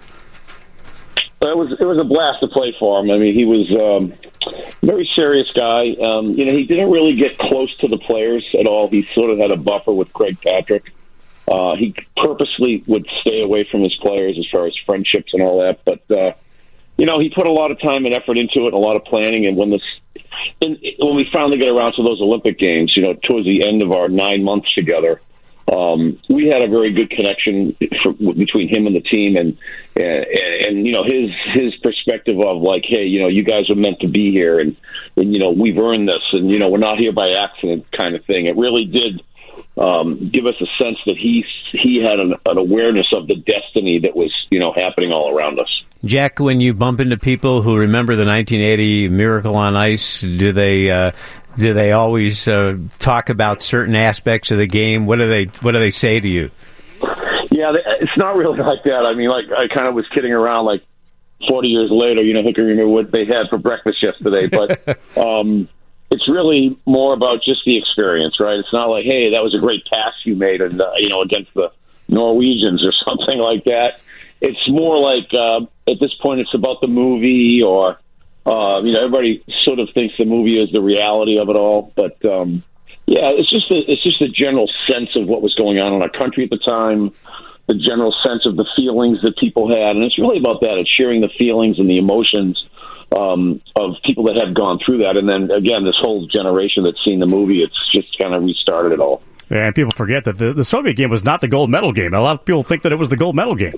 It was it was a blast to play for him. I mean, he was um, a very serious guy. Um, you know, he didn't really get close to the players at all. He sort of had a buffer with Craig Patrick. Uh, he purposely would stay away from his players as far as friendships and all that. But, uh, you know, he put a lot of time and effort into it, a lot of planning. And when this, and when we finally get around to those Olympic Games, you know, towards the end of our nine months together, Um, we had a very good connection for, between him and the team, and, and and you know his his perspective of like, hey, you know, you guys are meant to be here, and, and you know we've earned this, and you know we're not here by accident, kind of thing. It really did um, give us a sense that he he had an, an awareness of the destiny that was you know happening all around us. Jack, when you bump into people who remember the nineteen eighty Miracle on Ice, do they? Uh, Do they always uh, talk about certain aspects of the game? What do they What do they say to you? Yeah, it's not really like that. I mean, like I kind of was kidding around. Like forty years later, you know, who can remember what they had for breakfast yesterday? But um, it's really more about just the experience, right? It's not like, hey, that was a great pass you made, and uh, you know, against the Norwegians or something like that. It's more like uh, at this point, it's about the movie or. Uh, you know, everybody sort of thinks the movie is the reality of it all, but um, yeah, it's just a, it's just a general sense of what was going on in our country at the time, the general sense of the feelings that people had, and it's really about that. It's sharing the feelings and the emotions um, of people that have gone through that, and then again, this whole generation that's seen the movie, it's just kind of restarted it all. Yeah, and people forget that the, the Soviet game was not the gold medal game. A lot of people think that it was the gold medal game.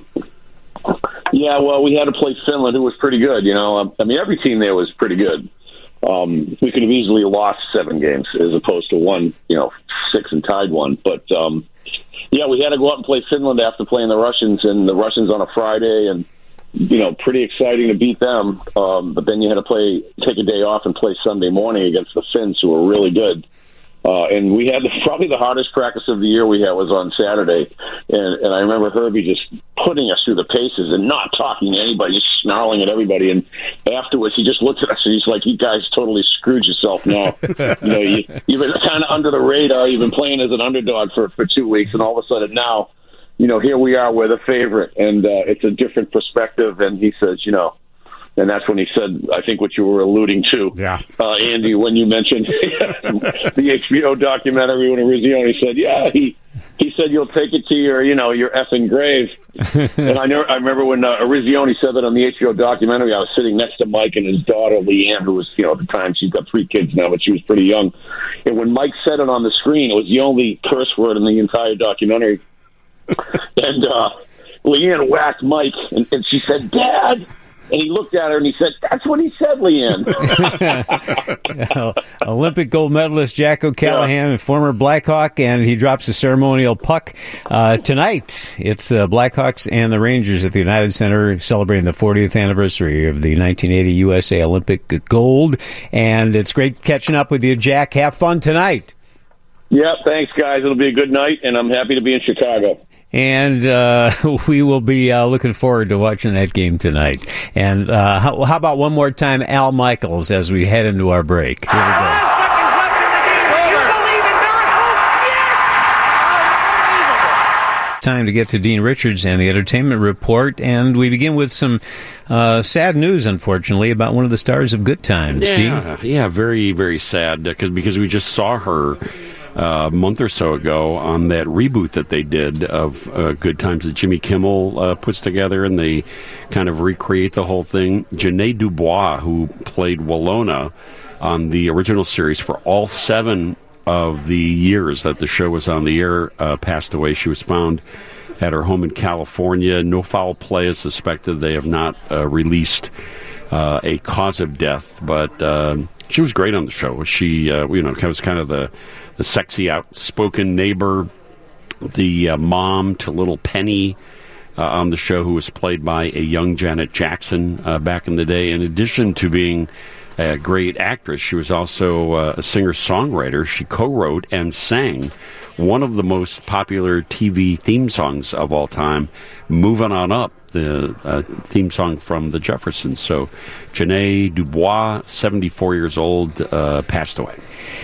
Yeah, well, we had to play Finland, who was pretty good. You know, I mean, every team there was pretty good. Um, we could have easily lost seven games as opposed to one, you know, six and tied one. But um, yeah, we had to go out and play Finland after playing the Russians, and the Russians on a Friday, and you know, pretty exciting to beat them. Um, but then you had to play, take a day off and play Sunday morning against the Finns, who were really good. Uh, and we had the, probably the hardest practice of the year we had was on Saturday. And, and I remember Herbie just putting us through the paces and not talking to anybody, just snarling at everybody. And afterwards, he just looked at us and he's like, you guys totally screwed yourself now. you know, you, you've been kind of under the radar. You've been playing as an underdog for, for two weeks. And all of a sudden now, you know, here we are, we're the favorite. And uh, it's a different perspective. And he says, you know, and that's when he said, I think what you were alluding to, yeah. uh, Andy, when you mentioned the H B O documentary when Eruzione said, yeah, he he said you'll take it to your, you know, your effing grave. And I know I remember when uh, Eruzione said that on the H B O documentary, I was sitting next to Mike and his daughter, Leanne, who was, you know, at the time, she's got three kids now, but she was pretty young. And when Mike said it on the screen, it was the only curse word in the entire documentary. And uh, Leanne whacked Mike, and, and she said, Dad! And he looked at her and he said, that's what he said, Leanne. Olympic gold medalist Jack O'Callahan, yeah. former Blackhawk, and he drops the ceremonial puck uh, tonight. It's the Blackhawks and the Rangers at the United Center celebrating the fortieth anniversary of the nineteen eighty U S A Olympic gold. And it's great catching up with you, Jack. Have fun tonight. Yeah, thanks, guys. It'll be a good night, and I'm happy to be in Chicago. And uh, we will be uh, looking forward to watching that game tonight. And uh, how, how about one more time, Al Michaels, as we head into our break? Here we go. Time to get to Dean Richards and the Entertainment Report, and we begin with some uh, sad news, unfortunately, about one of the stars of Good Times. Yeah, Dean? yeah, very, very sad because because we just saw her Uh, a month or so ago on that reboot that they did of uh, Good Times that Jimmy Kimmel uh, puts together, and they kind of recreate the whole thing. Janae Dubois, who played Walona on the original series for all seven of the years that the show was on the air, uh, passed away. She was found at her home in California. No foul play is suspected. They have not uh, released uh, a cause of death, but uh, she was great on the show. She, uh, you know, was kind of the the sexy, outspoken neighbor, the uh, mom to little Penny uh, on the show, who was played by a young Janet Jackson uh, back in the day. In addition to being a great actress, she was also uh, a singer-songwriter. She co-wrote and sang one of the most popular T V theme songs of all time, Moving On Up, the uh, theme song from The Jeffersons. So Janae Dubois, seventy-four years old, uh, passed away.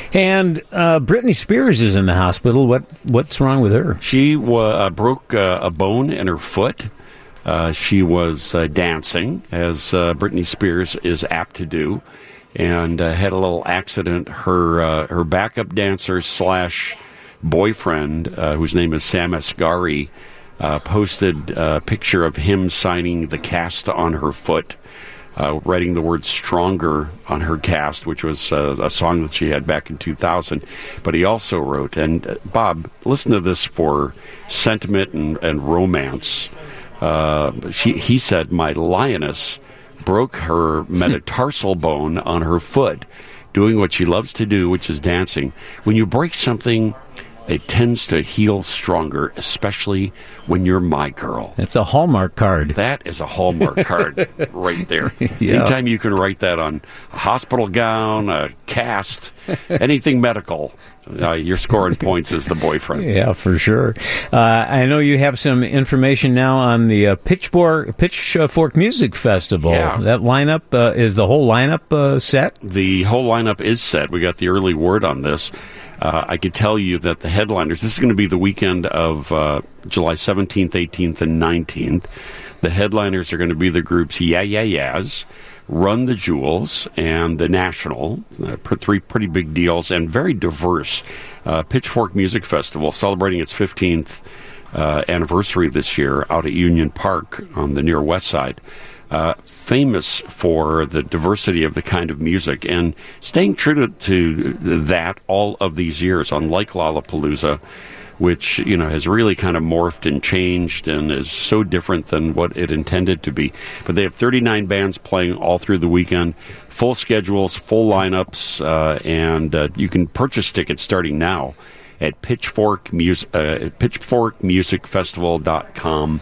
And uh, Britney Spears is in the hospital. What What's wrong with her? She uh, broke uh, a bone in her foot. Uh, she was uh, dancing, as uh, Britney Spears is apt to do, and uh, had a little accident. Her uh, her backup dancer slash boyfriend, uh, whose name is Sam Asghari, uh, posted a picture of him signing the cast on her foot, uh, writing the word "stronger" on her cast, which was uh, a song that she had back in two thousand. But he also wrote, and uh, Bob, listen to this for sentiment and, and romance. Uh, she, he said, my lioness broke her metatarsal bone on her foot, doing what she loves to do, which is dancing. When you break something, it tends to heal stronger, especially when you're my girl. That's a Hallmark card. That is a Hallmark card right there. Yeah. Anytime you can write that on a hospital gown, a cast, anything medical, uh, you're scoring points as the boyfriend. Yeah, for sure. Uh, I know you have some information now on the uh, Pitchfork, Pitchfork Music Festival. Yeah. That lineup, uh, is the whole lineup uh, set? The whole lineup is set. We got the early word on this. Uh, I could tell you that the headliners, this is going to be the weekend of uh, July seventeenth, eighteenth, and nineteenth. The headliners are going to be the groups Yeah Yeah Yeahs, Run the Jewels, and The National. Uh, three pretty big deals and very diverse. Uh, Pitchfork Music Festival celebrating its fifteenth uh, anniversary this year out at Union Park on the near west side. Uh, famous for the diversity of the kind of music and staying true to, to that all of these years, unlike Lollapalooza, which, you know, has really kind of morphed and changed and is so different than what it intended to be. But they have thirty-nine bands playing all through the weekend, full schedules, full lineups, uh, and uh, you can purchase tickets starting now at Pitchfork Music, uh, pitchfork music festival dot com.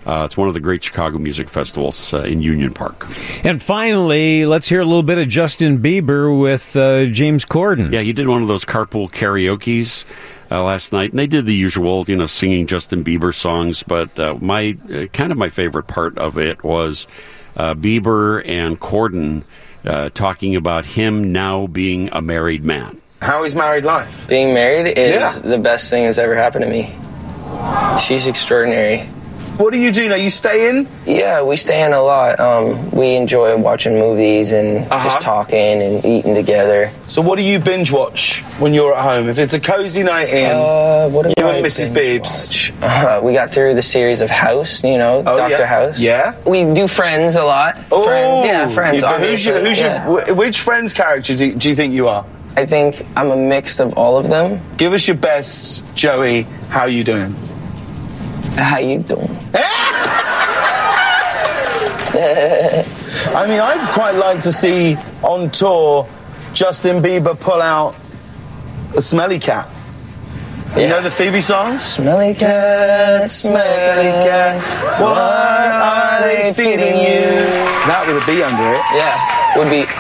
Uh, it's one of the great Chicago music festivals uh, in Union Park. And finally, let's hear a little bit of Justin Bieber with uh, James Corden. Yeah, he did one of those carpool karaoke's uh, last night, and they did the usual, you know, singing Justin Bieber songs. But uh, my uh, kind of my favorite part of it was uh, Bieber and Corden uh, talking about him now being a married man. How is married life? Being married is Yeah. the best thing that's ever happened to me. She's extraordinary. What do you do now? You stay in? Yeah, we stay in a lot. Um, we enjoy watching movies and Uh-huh. just talking and eating together. So what do you binge watch when you're at home? If it's a cozy night in, Uh, what do you I and Missus binge Bibbs. Uh, we got through the series of House, you know, Oh, Doctor yeah. House. Yeah. We do Friends a lot. Oh, Friends, yeah, Friends. you- but who's your, obviously, who's yeah. your, wh- which Friends character do, do you think you are? I think I'm a mix of all of them. Give us your best, Joey. How you doing? How you doing? I mean, I'd quite like to see on tour Justin Bieber pull out a Smelly Cat. You know the Phoebe song? Smelly cat, smelly cat, what are they feeding you? That with a B under it. Yeah, would be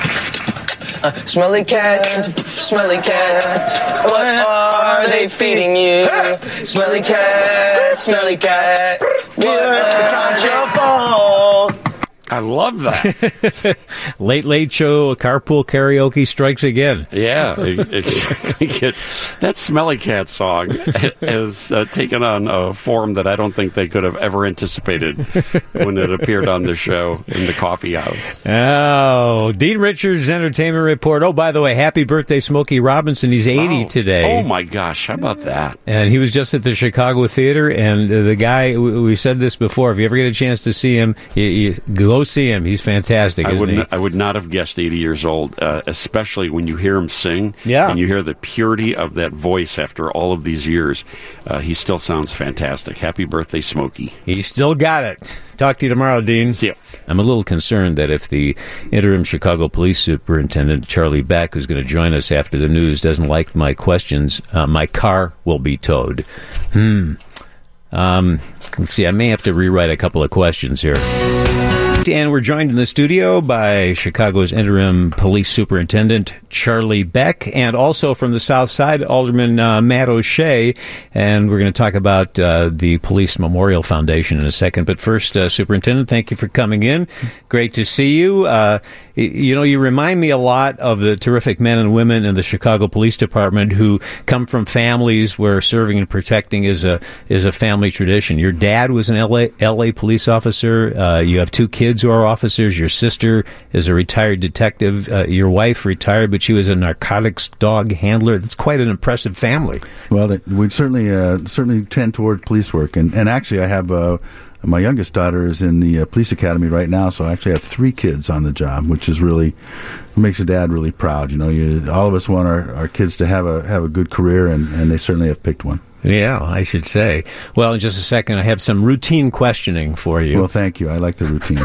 uh, smelly cat, smelly cat. What are they feeding you? Smelly cat, smelly cat. What It's your fault. I love that. Late Late Show, carpool karaoke strikes again. Yeah, exactly. That Smelly Cat song has uh, taken on a form that I don't think they could have ever anticipated when it appeared on the show in the coffee house. Oh, Dean Richards' Entertainment Report. Oh, by the way, happy birthday, Smokey Robinson. He's eighty Oh. today. Oh, my gosh. How about that? And he was just at the Chicago Theater, and uh, the guy, we, we said this before, if you ever get a chance to see him, you, you go see him. He's fantastic, I isn't would, he? n- I would not have guessed eighty years old, uh, especially when you hear him sing. Yeah. And you hear the purity of that voice after all of these years. Uh, he still sounds fantastic. Happy birthday, Smokey. He still got it. Talk to you tomorrow, Dean. See you. I'm a little concerned that if the interim Chicago police superintendent, Charlie Beck, who's going to join us after the news, doesn't like my questions, uh, my car will be towed. Hmm. Um, let's see, I may have to rewrite a couple of questions here. And we're joined in the studio by Chicago's interim police superintendent, Charlie Beck, and also from the South Side, Alderman uh, Matt O'Shea. And we're going to talk about uh, the Police Memorial Foundation in a second. But first, uh, Superintendent, thank you for coming in. Great to see you. Uh, you know, you remind me a lot of the terrific men and women in the Chicago Police Department who come from families where serving and protecting is a is a family tradition. Your dad was an L A, L A police officer. Uh, you have two kids who are officers. Your sister is a retired detective. Uh, your wife retired, but she was a narcotics dog handler. That's quite an impressive family. Well, we certainly uh, certainly tend toward police work, and and actually, I have. Uh, My youngest daughter is in the uh, police academy right now, so I actually have three kids on the job, which is really makes a dad really proud. You know, you, all of us want our, our kids to have a have a good career, and, and they certainly have picked one. Yeah, I should say. Well, in just a second, I have some routine questioning for you. Well, thank you. I like the routine.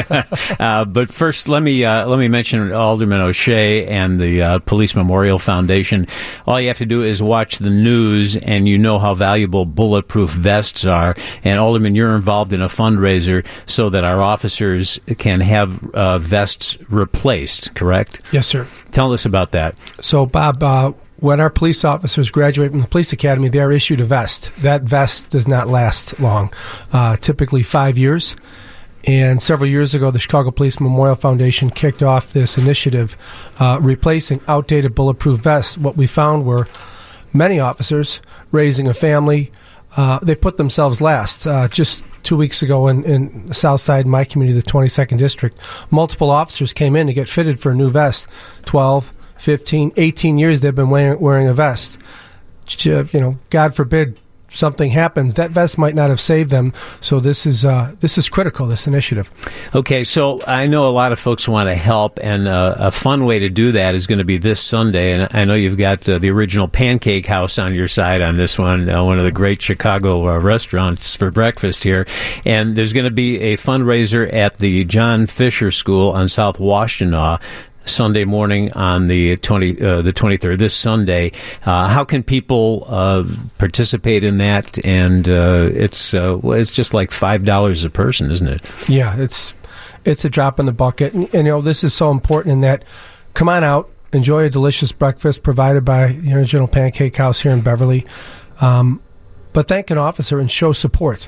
uh, but first, let me uh, let me mention Alderman O'Shea and the uh, Police Memorial Foundation. All you have to do is watch the news, and you know how valuable bulletproof vests are. And Alderman, you're involved in a fundraiser so that our officers can have uh, vests replaced. Correct? Yes, sir. Tell us about that. So, Bob, uh, when our police officers graduate from the police academy, they are issued a vest. That vest does not last long, uh, typically five years. And several years ago, the Chicago Police Memorial Foundation kicked off this initiative uh, replacing outdated bulletproof vests. What we found were many officers raising a family. Uh, they put themselves last. Uh, just two weeks ago in, in the South Side, in my community, the twenty-second District, multiple officers came in to get fitted for a new vest. twelve, fifteen, eighteen years they've been wearing, wearing a vest. You know, God forbid something happens, that vest might not have saved them. So this is uh, this is critical, this initiative. Okay, so I know a lot of folks want to help, and uh, a fun way to do that is going to be this Sunday. And I know you've got uh, the original Pancake House on your side on this one, uh, one of the great Chicago uh, restaurants for breakfast here. And there's going to be a fundraiser at the John Fisher School on South Washtenaw. Sunday morning on the twenty uh, the twenty-third, this Sunday. Uh, how can people uh, participate in that? And uh, it's uh, well, it's just like five dollars a person, isn't it? Yeah, it's it's a drop in the bucket, and, and you know this is so important in that. Come on out, enjoy a delicious breakfast provided by the Original Pancake House here in Beverly, um, but thank an officer and show support.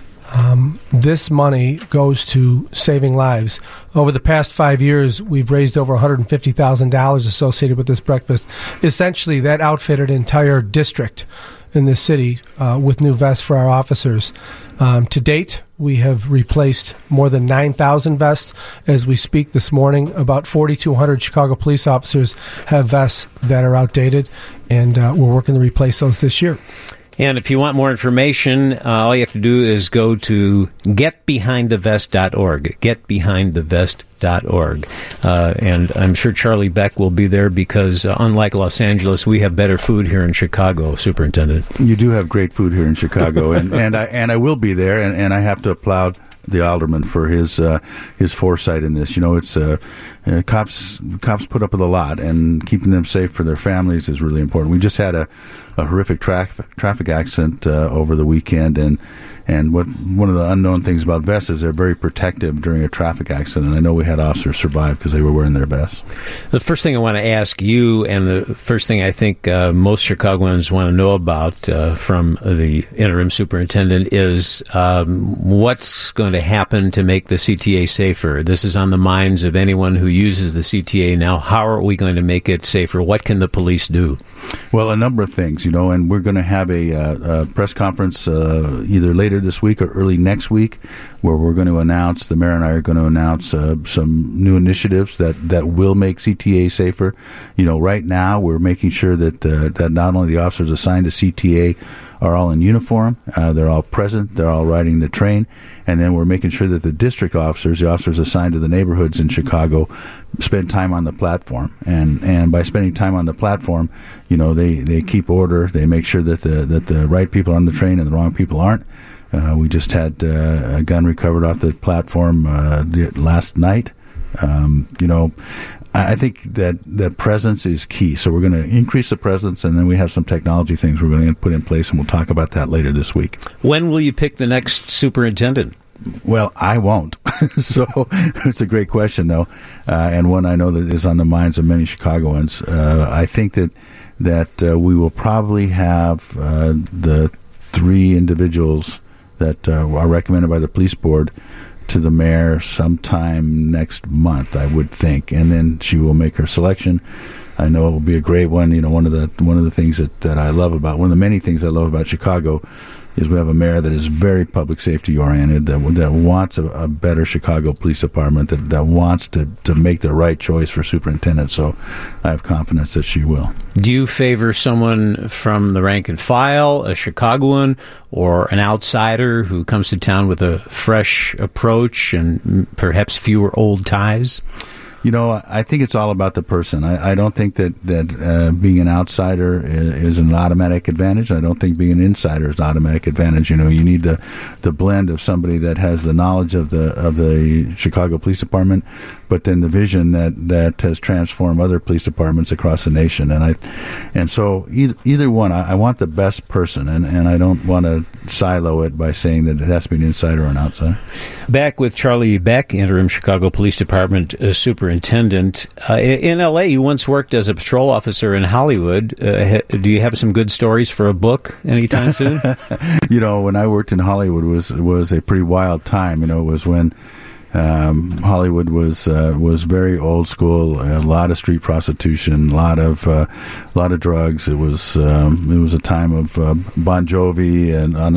Um, this money goes to saving lives. Over the past five years, we've raised over one hundred fifty thousand dollars associated with this breakfast. Essentially, that outfitted an entire district in this city uh, with new vests for our officers. Um, to date, we have replaced more than nine thousand vests. As we speak this morning, about four thousand two hundred Chicago police officers have vests that are outdated, and uh, we're working to replace those this year. And if you want more information, uh, all you have to do is go to get behind the vest dot org, get behind the vest dot org. Uh, and I'm sure Charlie Beck will be there because, uh, unlike Los Angeles, we have better food here in Chicago, Superintendent. You do have great food here in Chicago, and, and, I, and I will be there, and, and I have to applaud the alderman for his uh, his foresight in this. You know, it's uh, uh, cops cops put up with a lot, and keeping them safe for their families is really important. We just had a, a horrific traffic traffic accident uh, over the weekend, and and what one of the unknown things about vests is they're very protective during a traffic accident. And I know we had officers survive because they were wearing their vests. The first thing I want to ask you, and the first thing I think uh, most Chicagoans want to know about uh, from the interim superintendent is um, what's going to happen to make the C T A safer. This is on the minds of anyone who uses the C T A now. How are we going to make it safer? What can the police do? Well, a number of things, you know, and we're going to have a, uh, a press conference uh, either later this week or early next week where we're going to announce, the mayor and I are going to announce uh, some new initiatives that, that will make C T A safer. You know, right now we're making sure that uh, that not only the officers assigned to C T A are all in uniform, uh, they're all present, they're all riding the train, and then we're making sure that the district officers, the officers assigned to the neighborhoods in Chicago, spend time on the platform. And and by spending time on the platform, you know, they, they keep order, they make sure that the that the right people are on the train and the wrong people aren't. Uh, we just had uh, a gun recovered off the platform uh, the, last night. Um, you know, I think that, that presence is key. So we're going to increase the presence, and then we have some technology things we're going to put in place, and we'll talk about that later this week. When will you pick the next superintendent? Well, I won't. So it's a great question, though, uh, and one I know that is on the minds of many Chicagoans. Uh, I think that that uh, we will probably have uh, the three individuals that uh, are recommended by the police board to the mayor sometime next month, I would think, and then she will make her selection. I know it will be a great one. You know, one of the one of the things that, that I love about one of the many things I love about Chicago is we have a mayor that is very public safety oriented, that that wants a, a better Chicago Police Department, that, that wants to, to make the right choice for superintendent. So I have confidence that she will. Do you favor someone from the rank and file, a Chicagoan, or an outsider who comes to town with a fresh approach and perhaps fewer old ties? You know, I think it's all about the person. I, I don't think that, that uh, being an outsider is, is an automatic advantage. I don't think being an insider is an automatic advantage. You know, you need the the blend of somebody that has the knowledge of the of the Chicago Police Department, but then the vision that, that has transformed other police departments across the nation. And I, and so either, either one, I, I want the best person, and, and I don't want to silo it by saying that it has to be an insider or an outsider. Back with Charlie Beck, interim Chicago Police Department uh, superintendent. Uh, in L A, you once worked as a patrol officer in Hollywood. Uh, ha- do you have some good stories for a book anytime soon? You know, when I worked in Hollywood, was was a pretty wild time. You know, it was when Um, Hollywood was uh, was very old school. A lot of street prostitution, a lot of uh, a lot of drugs. It was um, it was a time of uh, Bon Jovi and uh,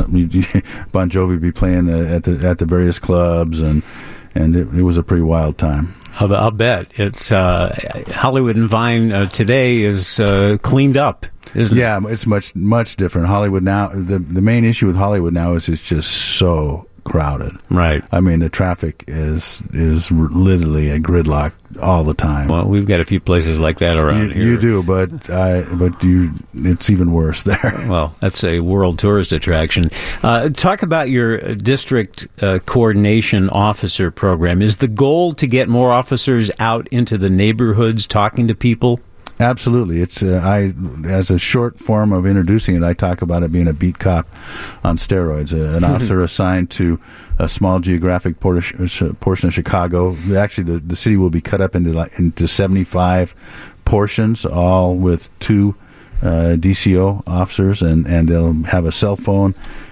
Bon Jovi be playing at the at the various clubs, and and it, it was a pretty wild time. I'll, I'll bet it's uh, Hollywood and Vine uh, today is uh, cleaned up. Isn't yeah, it? It's much much different. Hollywood now. The the main issue with Hollywood now is it's just so crowded. Right. I mean, the traffic is is literally a gridlock all the time. Well, we've got a few places like that around you, here. You do, but I, but you, it's even worse there. Well, that's a world tourist attraction. Uh, talk about your district uh, coordination officer program. Is the goal to get more officers out into the neighborhoods talking to people? Absolutely. It's uh, I as a short form of introducing it, I talk about it being a beat cop on steroids, uh, an officer assigned to a small geographic portion of Chicago. Actually, the, the city will be cut up into like, into seventy-five portions, all with two uh, D C O officers, and, and they'll have a cell phone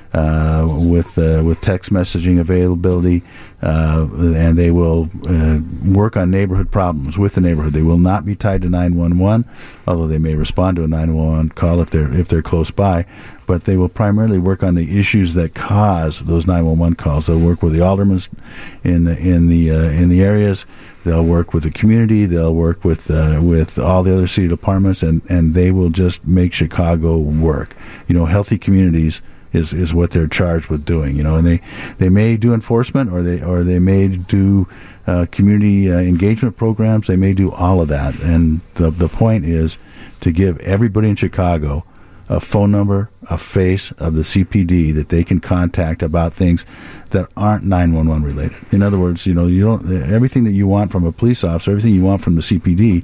uh, with uh, with text messaging availability, uh, and they will uh, work on neighborhood problems with the neighborhood. They will not be tied to nine one one, although they may respond to a nine one one call if they're if they're close by. But they will primarily work on the issues that cause those nine one one calls. They'll work with the aldermen in the in the uh, in the areas. They'll work with the community. They'll work with uh, with all the other city departments, and, and they will just make Chicago work. You know, healthy communities is, is what they're charged with doing. You know, and they, they may do enforcement, or they or they may do uh, community uh, engagement programs. They may do all of that. And the the point is to give everybody in Chicago a phone number, a face of the C P D that they can contact about things that aren't nine one one related. In other words, you know, you don't everything that you want from a police officer, everything you want from the C P D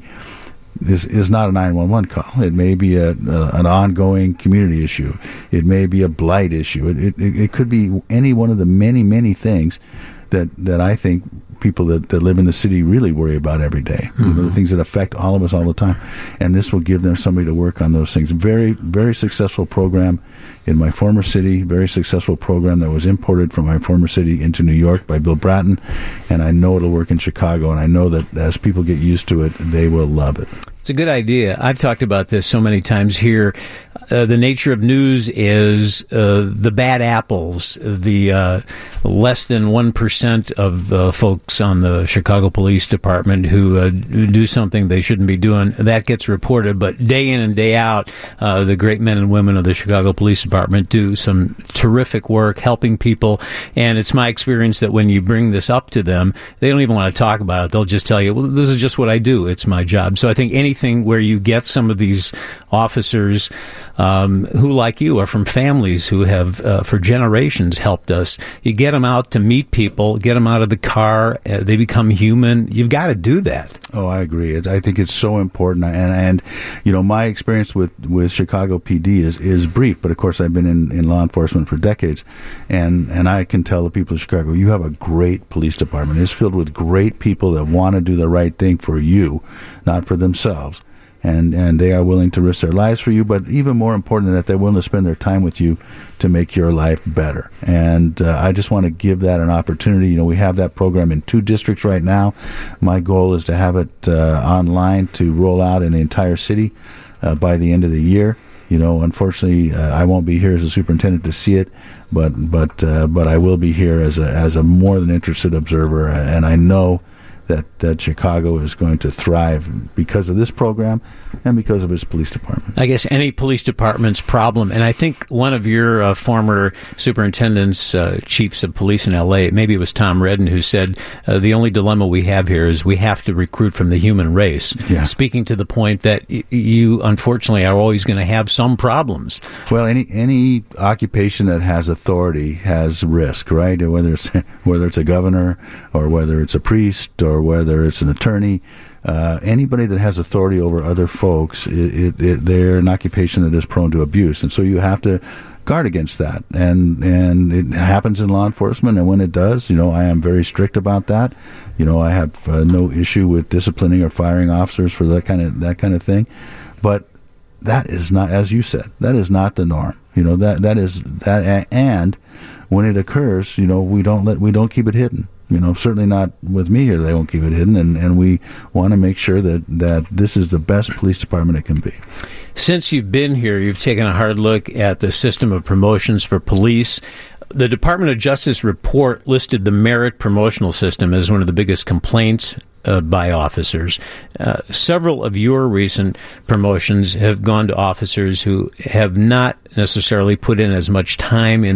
is is not a nine one one call. It may be a, a an ongoing community issue. It may be a blight issue. It, it it could be any one of the many many things that that I think people that, that live in the city really worry about every day. Mm-hmm. You know, the things that affect all of us all the time. And this will give them somebody to work on those things. Very, very successful program in my former city, very successful program that was imported from my former city into New York by Bill Bratton. And I know it'll work in Chicago, and I know that as people get used to it, they will love it. It's a good idea. I've talked about this so many times here. Uh, the nature of news is uh, the bad apples, the uh, less than one percent of uh, folks on the Chicago Police Department who uh, do something they shouldn't be doing. That gets reported, but day in and day out, uh, the great men and women of the Chicago Police Department do some terrific work helping people. And it's my experience that when you bring this up to them, they don't even want to talk about it. They'll just tell you, well, this is just what I do. It's my job. So I think anything where you get some of these officers um, who, like you, are from families who have, uh, for generations, helped us. You get them out to meet people, get them out of the car, uh, they become human. You've got to do that. Oh, I agree. It, I think it's so important. And, and you know, my experience with, with Chicago P D is, is brief, but of course I've been in, in law enforcement for decades. And, and I can tell the people of Chicago, you have a great police department. It's filled with great people that want to do the right thing for you, not for themselves. And and they are willing to risk their lives for you, but even more important than that, they're willing to spend their time with you to make your life better. And uh, I just want to give that an opportunity. You know, we have that program in two districts right now. My goal is to have it uh, online to roll out in the entire city uh, by the end of the year. You know, unfortunately, uh, I won't be here as a superintendent to see it, but but uh, but I will be here as a as a more than interested observer, and I know that, that Chicago is going to thrive because of this program and because of its police department. I guess any police department's problem, and I think one of your uh, former superintendents, uh, chiefs of police in L A, maybe it was Tom Redden, who said uh, the only dilemma we have here is we have to recruit from the human race. Yeah. Speaking to the point that y- you, unfortunately, are always going to have some problems. Well, any any occupation that has authority has risk, right? Whether it's whether it's a governor or whether it's a priest or whether it's an attorney, uh, anybody that has authority over other folks, it, it, it, they're an occupation that is prone to abuse, and so you have to guard against that. And and it happens in law enforcement, and when it does, you know, I am very strict about that. You know, I have uh, no issue with disciplining or firing officers for that kind of that kind of thing, but that is not, as you said, that is not the norm. You know, that that is that, and when it occurs, you know, we don't let we don't keep it hidden. You know, certainly not with me here. They won't keep it hidden, and, and we want to make sure that, that this is the best police department it can be. Since you've been here, you've taken a hard look at the system of promotions for police. The Department of Justice report listed the merit promotional system as one of the biggest complaints uh, by officers. Uh, several of your recent promotions have gone to officers who have not necessarily put in as much time in their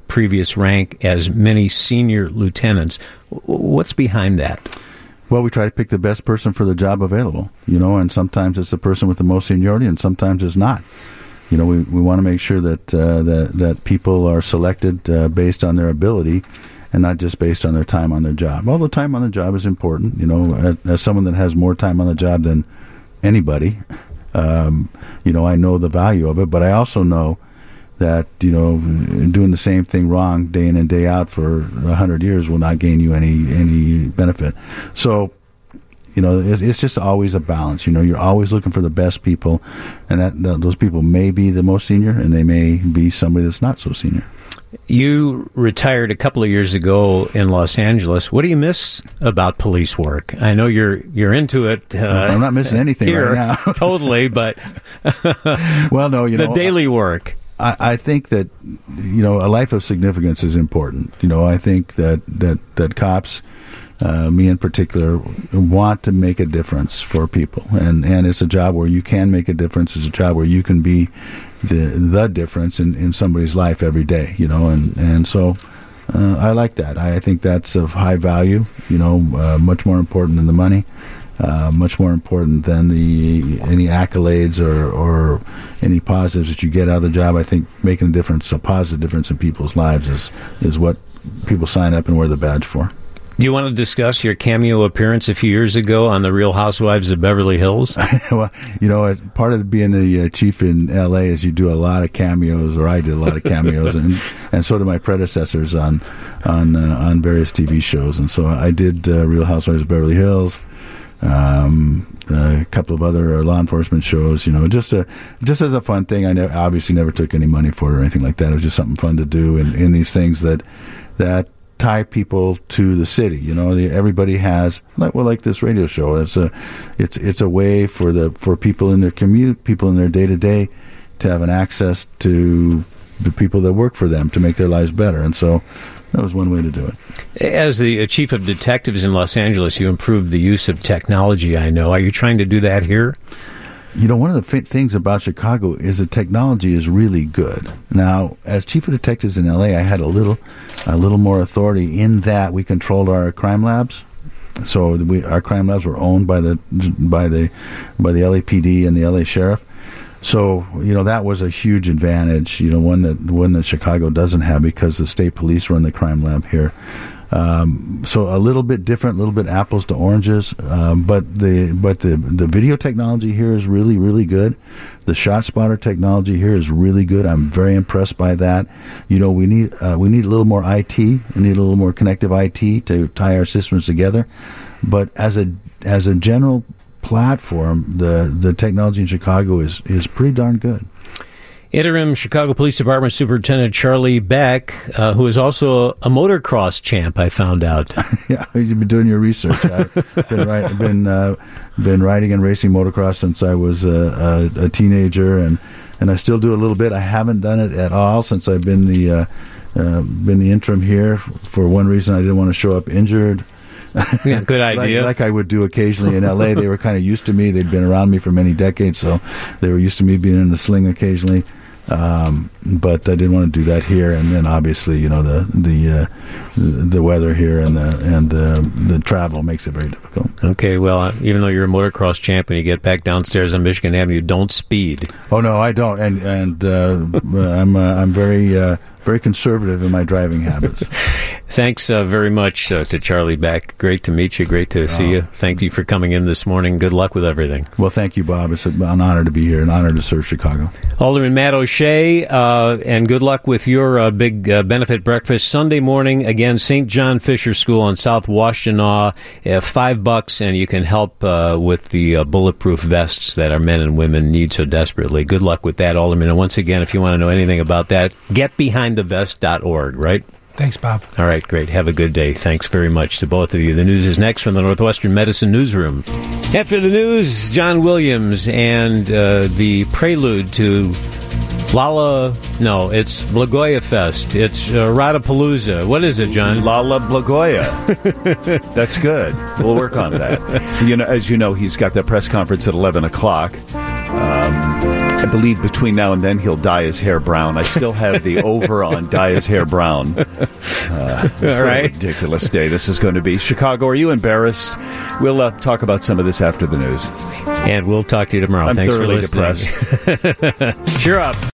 previous rank as many senior lieutenants. What's behind that? Well, we try to pick the best person for the job available, you know, and sometimes it's the person with the most seniority, and sometimes it's not. You know, we, we want to make sure that uh, that that people are selected uh, based on their ability, and not just based on their time on their job. Although time on the job is important, you know, as, as someone that has more time on the job than anybody, um, you know, I know the value of it, but I also know that, you know, doing the same thing wrong day in and day out for a hundred years will not gain you any any benefit. So, you know, it's, it's just always a balance. You know, you're always looking for the best people, and that, that those people may be the most senior, and they may be somebody that's not so senior. You retired a couple of years ago in Los Angeles. What do you miss about police work? I know you're you're into it. Uh, I'm not missing anything here, right now. Totally, but well, no, you the know, the daily work. I, I think that, you know, a life of significance is important. You know, I think that that that cops, uh, me in particular, want to make a difference for people, and and it's a job where you can make a difference. It's a job where you can be the the difference in, in somebody's life every day. You know, and and so uh, I like that. I think that's of high value. You know, uh, much more important than the money. Uh, much more important than the any accolades or, or any positives that you get out of the job. I think making a difference, a positive difference in people's lives, is is what people sign up and wear the badge for. Do you want to discuss your cameo appearance a few years ago on The Real Housewives of Beverly Hills? Well, you know, part of being the uh, chief in L A is you do a lot of cameos, or I did a lot of cameos, and and so did my predecessors on on uh, on various T V shows. And so I did uh, Real Housewives of Beverly Hills. Um, a couple of other law enforcement shows, you know, just a, just as a fun thing. I ne- obviously never took any money for it or anything like that. It was just something fun to do, and in these things that that tie people to the city. You know, the, everybody has, like, well, like this radio show. It's a, it's it's a way for the for people in their commute, people in their day to day, to have an access to the people that work for them to make their lives better. And so that was one way to do it. As the chief of detectives in Los Angeles, you improved the use of technology, I know. Are you trying to do that here? You know, one of the f- things about Chicago is the technology is really good. Now, as chief of detectives in L A, I had a little a little more authority in that we controlled our crime labs. So we, our crime labs were owned by the by the by the L A P D and the L A Sheriff. So, you know, that was a huge advantage, you know, one that one that Chicago doesn't have, because the state police run the crime lab here. Um, so a little bit different, a little bit apples to oranges, um, but the but the the video technology here is really, really good. The shot spotter technology here is really good. I'm very impressed by that. You know, we need uh, we need a little more I T. We need a little more connective I T to tie our systems together. But as a as a general platform, the the technology in Chicago is is pretty darn good. Interim Chicago Police Department Superintendent Charlie Beck, uh, who is also a, a motocross champ, I found out. Yeah, you've been doing your research. I've been, ri- been, uh, been riding and racing motocross since I was a, a, a teenager, and, and I still do a little bit. I haven't done it at all since I've been the uh, uh, been the interim here. For one reason, I didn't want to show up injured. Yeah, good idea. like, like I would do occasionally in L A. They were kind of used to me. They'd been around me for many decades, so they were used to me being in the sling occasionally. Um, but I didn't want to do that here, and then obviously, you know, the the uh, the weather here and the and the the travel makes it very difficult. Okay, well, uh, even though you're a motocross champ, when you get back downstairs on Michigan Avenue, don't speed. Oh no, I don't, and and uh, I'm uh, I'm very uh, very conservative in my driving habits. Thanks uh, very much uh, to Charlie Beck. Great to meet you. Great to see you. Thank you for coming in this morning. Good luck with everything. Well, thank you, Bob. It's an honor to be here, an honor to serve Chicago. Alderman Matt O'Shea, uh, and good luck with your uh, big uh, benefit breakfast Sunday morning. Again, Saint John Fisher School on South Washtenaw. Uh, five bucks, and you can help uh, with the uh, bulletproof vests that our men and women need so desperately. Good luck with that, Alderman. And once again, if you want to know anything about that, get behind the vest dot org, right? Thanks, Bob. All right, great. Have a good day. Thanks very much to both of you. The news is next from the Northwestern Medicine Newsroom. After the news, John Williams and uh, the prelude to Lala, no, it's Blagoya Fest. It's uh, Radapalooza. What is it, John? Lala Blagoya. That's good. We'll work on that. You know, as you know, he's got that press conference at eleven o'clock. Um, I believe between now and then he'll dye his hair brown. I still have the over on dye his hair brown. Uh, All right. What a ridiculous day this is going to be. Chicago, are you embarrassed? We'll uh, talk about some of this after the news. And we'll talk to you tomorrow. I'm Thanks for thoroughly listening. depressed. Cheer up.